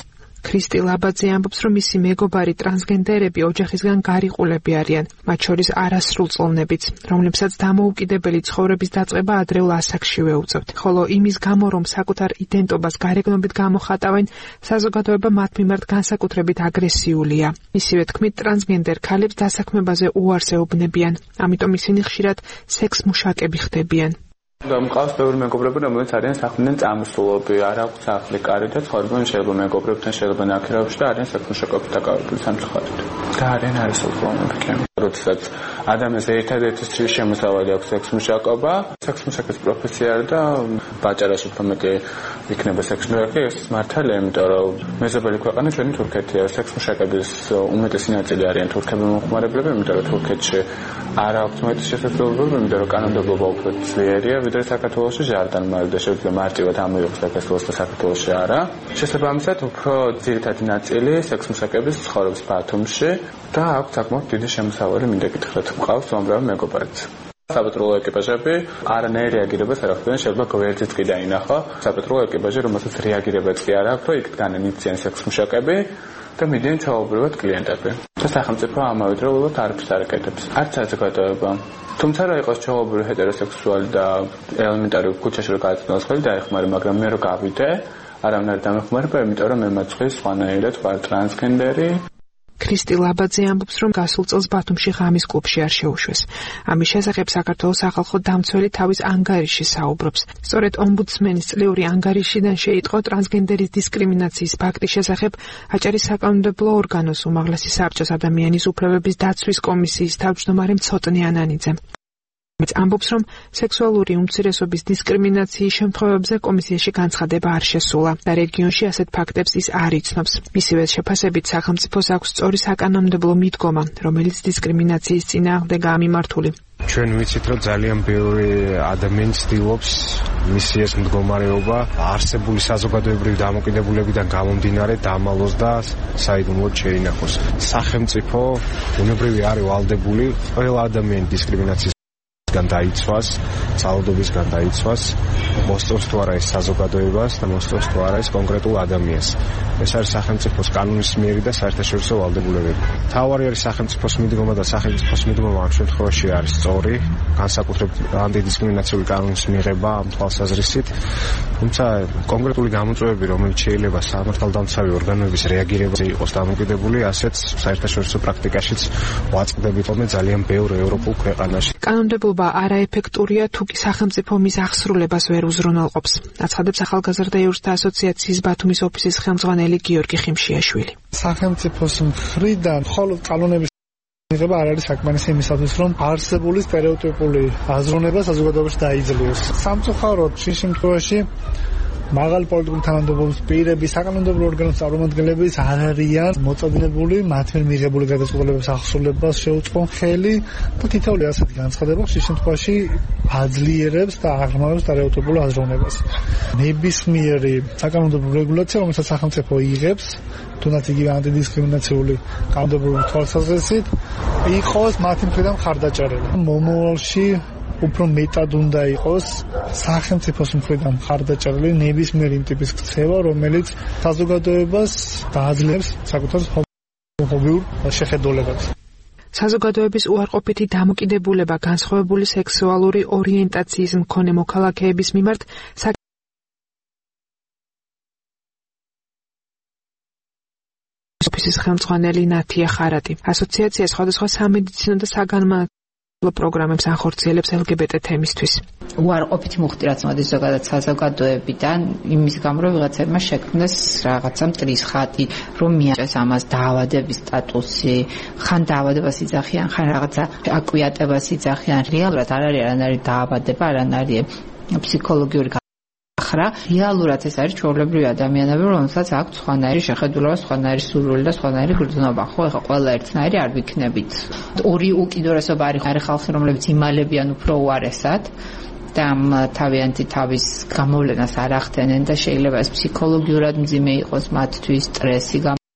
ქრისტი ლაბაძე ამბობს, რომ მისი მეგობარი ტრანსგენდერები ოჯახისგან გარიყულები არიან, მათ შორის არასრულწლოვნებიც, რომლებსაც დამოუკიდებელი ცხოვრების დაწყება ადრეულ ასაკშივე უწევთ. ხოლო იმის გამო, რომ საკუთარ იდენტობას გარეგნობით გამოხატავენ, საზოგადოება მათ მიმართ განსაკუთრებით აგრესიულია. მისივე თქმით, ტრანსგენდერ ქალებს დასაქმებაზე უარს ეუბნებიან, ამიტომ ისინი ხშირად სექს მუშაკები ხდებიან. და მყავს ბევრი მეგობრები, რომელიც არიან საქმიდან წამოსულები, არ აქვს სახლი, კარი და ცხოვრობენ შეიძლება მეგობრებთან, შეიძლება ნაქირავებში და არიან საქმეშაკობთ დაკავებული სამწუხაროდ. და არიან არასრულწლოვნები. როდესაც ადამიანს ერთადერთი შემოსავალი აქვს სექსმუშაკობა, სექსმუშაკის პროფესია და ბაჭარას უფრო მეტი იქნება სექსმუშაკი, ეს მართალია, იმიტომ რომ მეზობელი ქვეყანა ჩვენი თურქეთია, სექსმუშაკების უმეტესი ნაწილი არიან თურქები მომხმარებლები, იმიტომ რომ თურქეთში არ აქვს მეტი შესაძლებლობები, იმიტომ რომ კანონმდებლობა უფრო ძლიერია, ვიდრე საქართველოში ჟარდანმა და შეგვიძლია მარტივად ამოიღოს საქართველოს და საქართველოში არა. შესაბამისად, უფრო ძირითადი ნაწილი სექსმუშაკების ცხოვრობს ბათუმში და აქვს საკმაოდ დიდი შემოსავალი, მინდა გითხრათ, მყავს უამრავი მეგობარიც. საპატრულო ეკიპაჟები არანაირ რეაგირებას არ ახდენენ, შეიძლება გვერდზეც კი დაინახო. საპატრულო ეკიპაჟი, რომელსაც რეაგირებაც კი არ აქვს, იქ განიცდიან სექსმუშაკები და მიდიან ჩაუბრალად კლიენტები. და სახელმწიფო ამავე დროულად არაფერს არ აკეთებს. არც საზოგადოება. თუმცა რა იყოს ჩაუბრალი ჰეტეროსექსუალი და ელემენტარი ქუჩაში რო გააცნოს ხოლმე დაეხმარე, მაგრამ მე რო გავიდე, არავინ არ დამეხმარება, იმიტომ რომ მე მაცხეს სხვანაირად ვარ ტრანსგენდერი. ქრისტი ლაბაძე ამბობს, რომ გასულ წელს ბათუმში ღამის კლუბში არ შეუშვეს. ამის შესახებ საქართველოს სახალხო დამცველი თავის ანგარიში საუბრობს. სწორედ ომბუდსმენის წლიური ანგარიშიდან შეიტყო ტრანსგენდერის დისკრიმინაციის ფაქტის შესახებ აჭარის საკანონმდებლო ორგანოს უმაღლესი საბჭოს ადამიანის უფლებების დაცვის კომისიის თავმჯდომარე მცოტნე ანანიძე. მეც ამბობს, რომ სექსუალური უმცირესობის დისკრიმინაციის შემთხვევებზე კომისიაში განცხადება არ შესულა და რეგიონში ასეთ ფაქტებს ის არ იცნობს. მისივე შეფასებით სახელმწიფოს აქვს სწორი საკანონმდებლო მიდგომა, რომელიც დისკრიმინაციის წინააღმდეგაა მიმართული. ჩვენ ვიცით, რომ ძალიან ბევრი ადამიანი ცდილობს მისი ეს მდგომარეობა არსებული საზოგადოებრივი დამოკიდებულებიდან გამომდინარე დამალოს და საიდუმლოდ შეინახოს. სახელმწიფო უნებრივი არის ვალდებული ყველა ადამიანის დისკრიმინაციის გან დაიცვას, ძალადობისგან დაიცვას, მოსწონს თუ არა ეს საზოგადოებას და მოსწონს თუ არა ეს კონკრეტულ ადამიანს. ეს არის სახელმწიფოს კანონის მიერი და საერთაშორისო ვალდებულებები. თავარი არის სახელმწიფოს მიდგომა და სახელმწიფოს მიდგომა ამ შემთხვევაში არის სწორი, განსაკუთრებით ანტიდისკრიმინაციული კანონის მიღება ამ თვალსაზრისით. თუმცა კონკრეტული გამოწვევები, რომელიც შეიძლება სამართალდამცავი ორგანოების რეაგირებაზე იყოს დამოკიდებული, ასეც საერთაშორისო პრაქტიკაშიც ვაწყდებით ხოლმე ძალიან ბევრ ევროპულ ქვეყანაში. კანონმდებლობა არაეფექტურია, თუ კი სახელმწიფო მის აღსრულებას ვერ უზრუნველყოფს. აცხადებს ახალგაზრდა იურისტთა ასოციაციის ბათუმის ოფისის ხელმძღვანელი გიორგი ხიმშიაშვილი. სახელმწიფოს მხრიდან მხოლოდ კანონების მიღება არ არის საკმარისი იმისათვის, რომ არსებული სტერეოტიპული აზროვნება საზოგადოებაში დაიძლიოს. სამწუხაროდ, შინ შემთხვევაში მაღალი პოლიტიკური თანამდებობის პირები, საკანონმდებლო ორგანოს წარმომადგენლებიც არ არიან მოწოდნებული მათ მიერ მიღებული გადაწყვეტილებების აღსრულებას შეუწყონ ხელი და თითოეული ასეთი განცხადება ხშირ შემთხვევაში აძლიერებს და აღრმავებს სტერეოტიპულ აზროვნებას. ნებისმიერი საკანონმდებლო რეგულაცია, რომელსაც სახელმწიფო იღებს, თუნდაც იგივე ანტიდისკრიმინაციული კანონმდებლობის თვალსაზრისით, იყოს მათი მხრიდან მხარდაჭერა. მომავალში უფრო მეტად უნდა იყოს სახელმწიფოს მხრიდან მხარდაჭერილი ნებისმიერი იმ ტიპის ქცევა, რომელიც საზოგადოებას დააძლევს საკუთარ ჰომოფობიურ შეხედულებებს. საზოგადოების უარყოფითი დამოკიდებულება განსხვავებული სექსუალური ორიენტაციის მქონე მოქალაქეების მიმართ ოფისის ხელმძღვანელი ნათია ხარატი. ასოციაცია სხვადასხვა სამედიცინო და საგანმანათლებლო პროგრამებს ახორციელებს ელ გი ბე ტე თემისთვის. უარყოფითი მუხტი რაც მოდის ზოგადად საზოგადოებიდან, იმის გამო რომ ვიღაცებმა შექმნეს რაღაცა მტრის ხატი, რომ მიაჭეს ამას დაავადების სტატუსი, ხან დაავადებას იძახიან, ხან რაღაცა აკვიატებას იძახიან. რეალურად არ არის არანაირი დაავადება, არანაირი ფსიქოლოგიური ახრა. რეალურად ეს არის ჩვეულებრივი ადამიანები, რომელსაც აქვს სხვანაირი შეხედულება, სხვანაირი სურვილი და სხვანაირი გრძნობა. ხო, ეხლა ყველა ერთნაირი არ ვიქნებით. ორი უკიდურესობა არის ხალხი, რომლებიც იმალებიან უფრო უარესად და ამ თავიანთი თავის გამოვლენას არ ახდენენ და შეიძლება ეს ფსიქოლოგიურად მძიმე იყოს მათთვის, სტრესი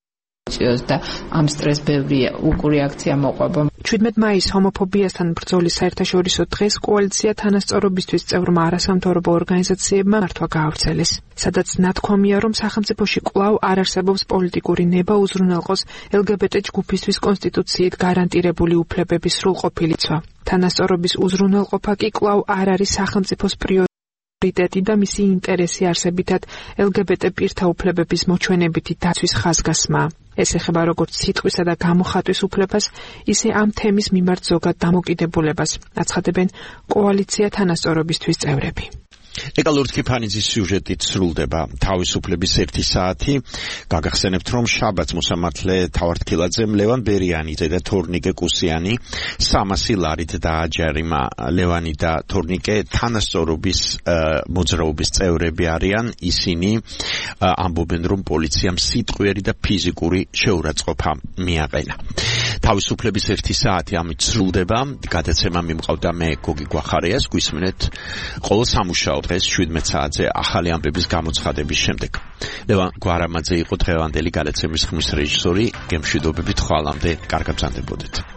და ამ სტრესს ბევრი უკურეაქცია მოყვება. შვიდმეტ მაისს ჰომოფობიასთან ბრძოლის საერთაშორისო დღეს კოალიცია თანასწორობისთვის წევრმა არასამთავრობო ორგანიზაციებმა მართვა გაავრცელეს, სადაც ნათქვამია, რომ სახელმწიფოში კვლავ არ არსებობს პოლიტიკური ნება უზრუნველყოს ელ გი ბი ტე ჯგუფისთვის კონსტიტუციით გარანტირებული უფლებების სრულყოფილიცვა. თანასწორობის უზრუნველყოფა კი კვლავ არ არის სახელმწიფოს პრიორიტეტი და მისი ინტერესი არსებითად ელ გი ბი ტე პირთა უფლებების მოჩვენებითი დაცვის ხაზგასმაა. ეს ეხება როგორც სიტყვისა და გამოხატვის უფლებას, ისე ამ თემის მიმართ ზოგად დამოკიდებულებას, აცხადებენ კოალიცია თანასწორობისთვის წევრები. ეკალურთ კიფანიძის სიუჟეტით სრულდება თავისუფლების ერთი საათი. გაგახსენებთ, რომ შაბათს მოსამართლე თავართქილაძემ ლევან ბერიანიძე და თორნიკე კუსიანი სამასი ლარით დააჯერიმა. ლევანი და თორნიკე თანასწორობის მოძრაობის წევრები არიან. ისინი ამბობენ, რომ პოლიციამ სიტყვიერი და ფიზიკური შეურაცხყოფა მიაყენა. თავისუფლების ერთი საათი ამით სრულდება. გადაცემა მიმყავდა მე გოგი გვახარიას. გვისმენთ ყოველ სამუშაო დღეს შვიდმეტ საათზე ახალი ამბების გამოცხადების შემდეგ. ლევან გვარამაძე იყო დღევანდელი გადაცემის ხმის რეჟისორი. გემშვიდობებით ხვალამდე კარგად ბრძანდებოდეთ.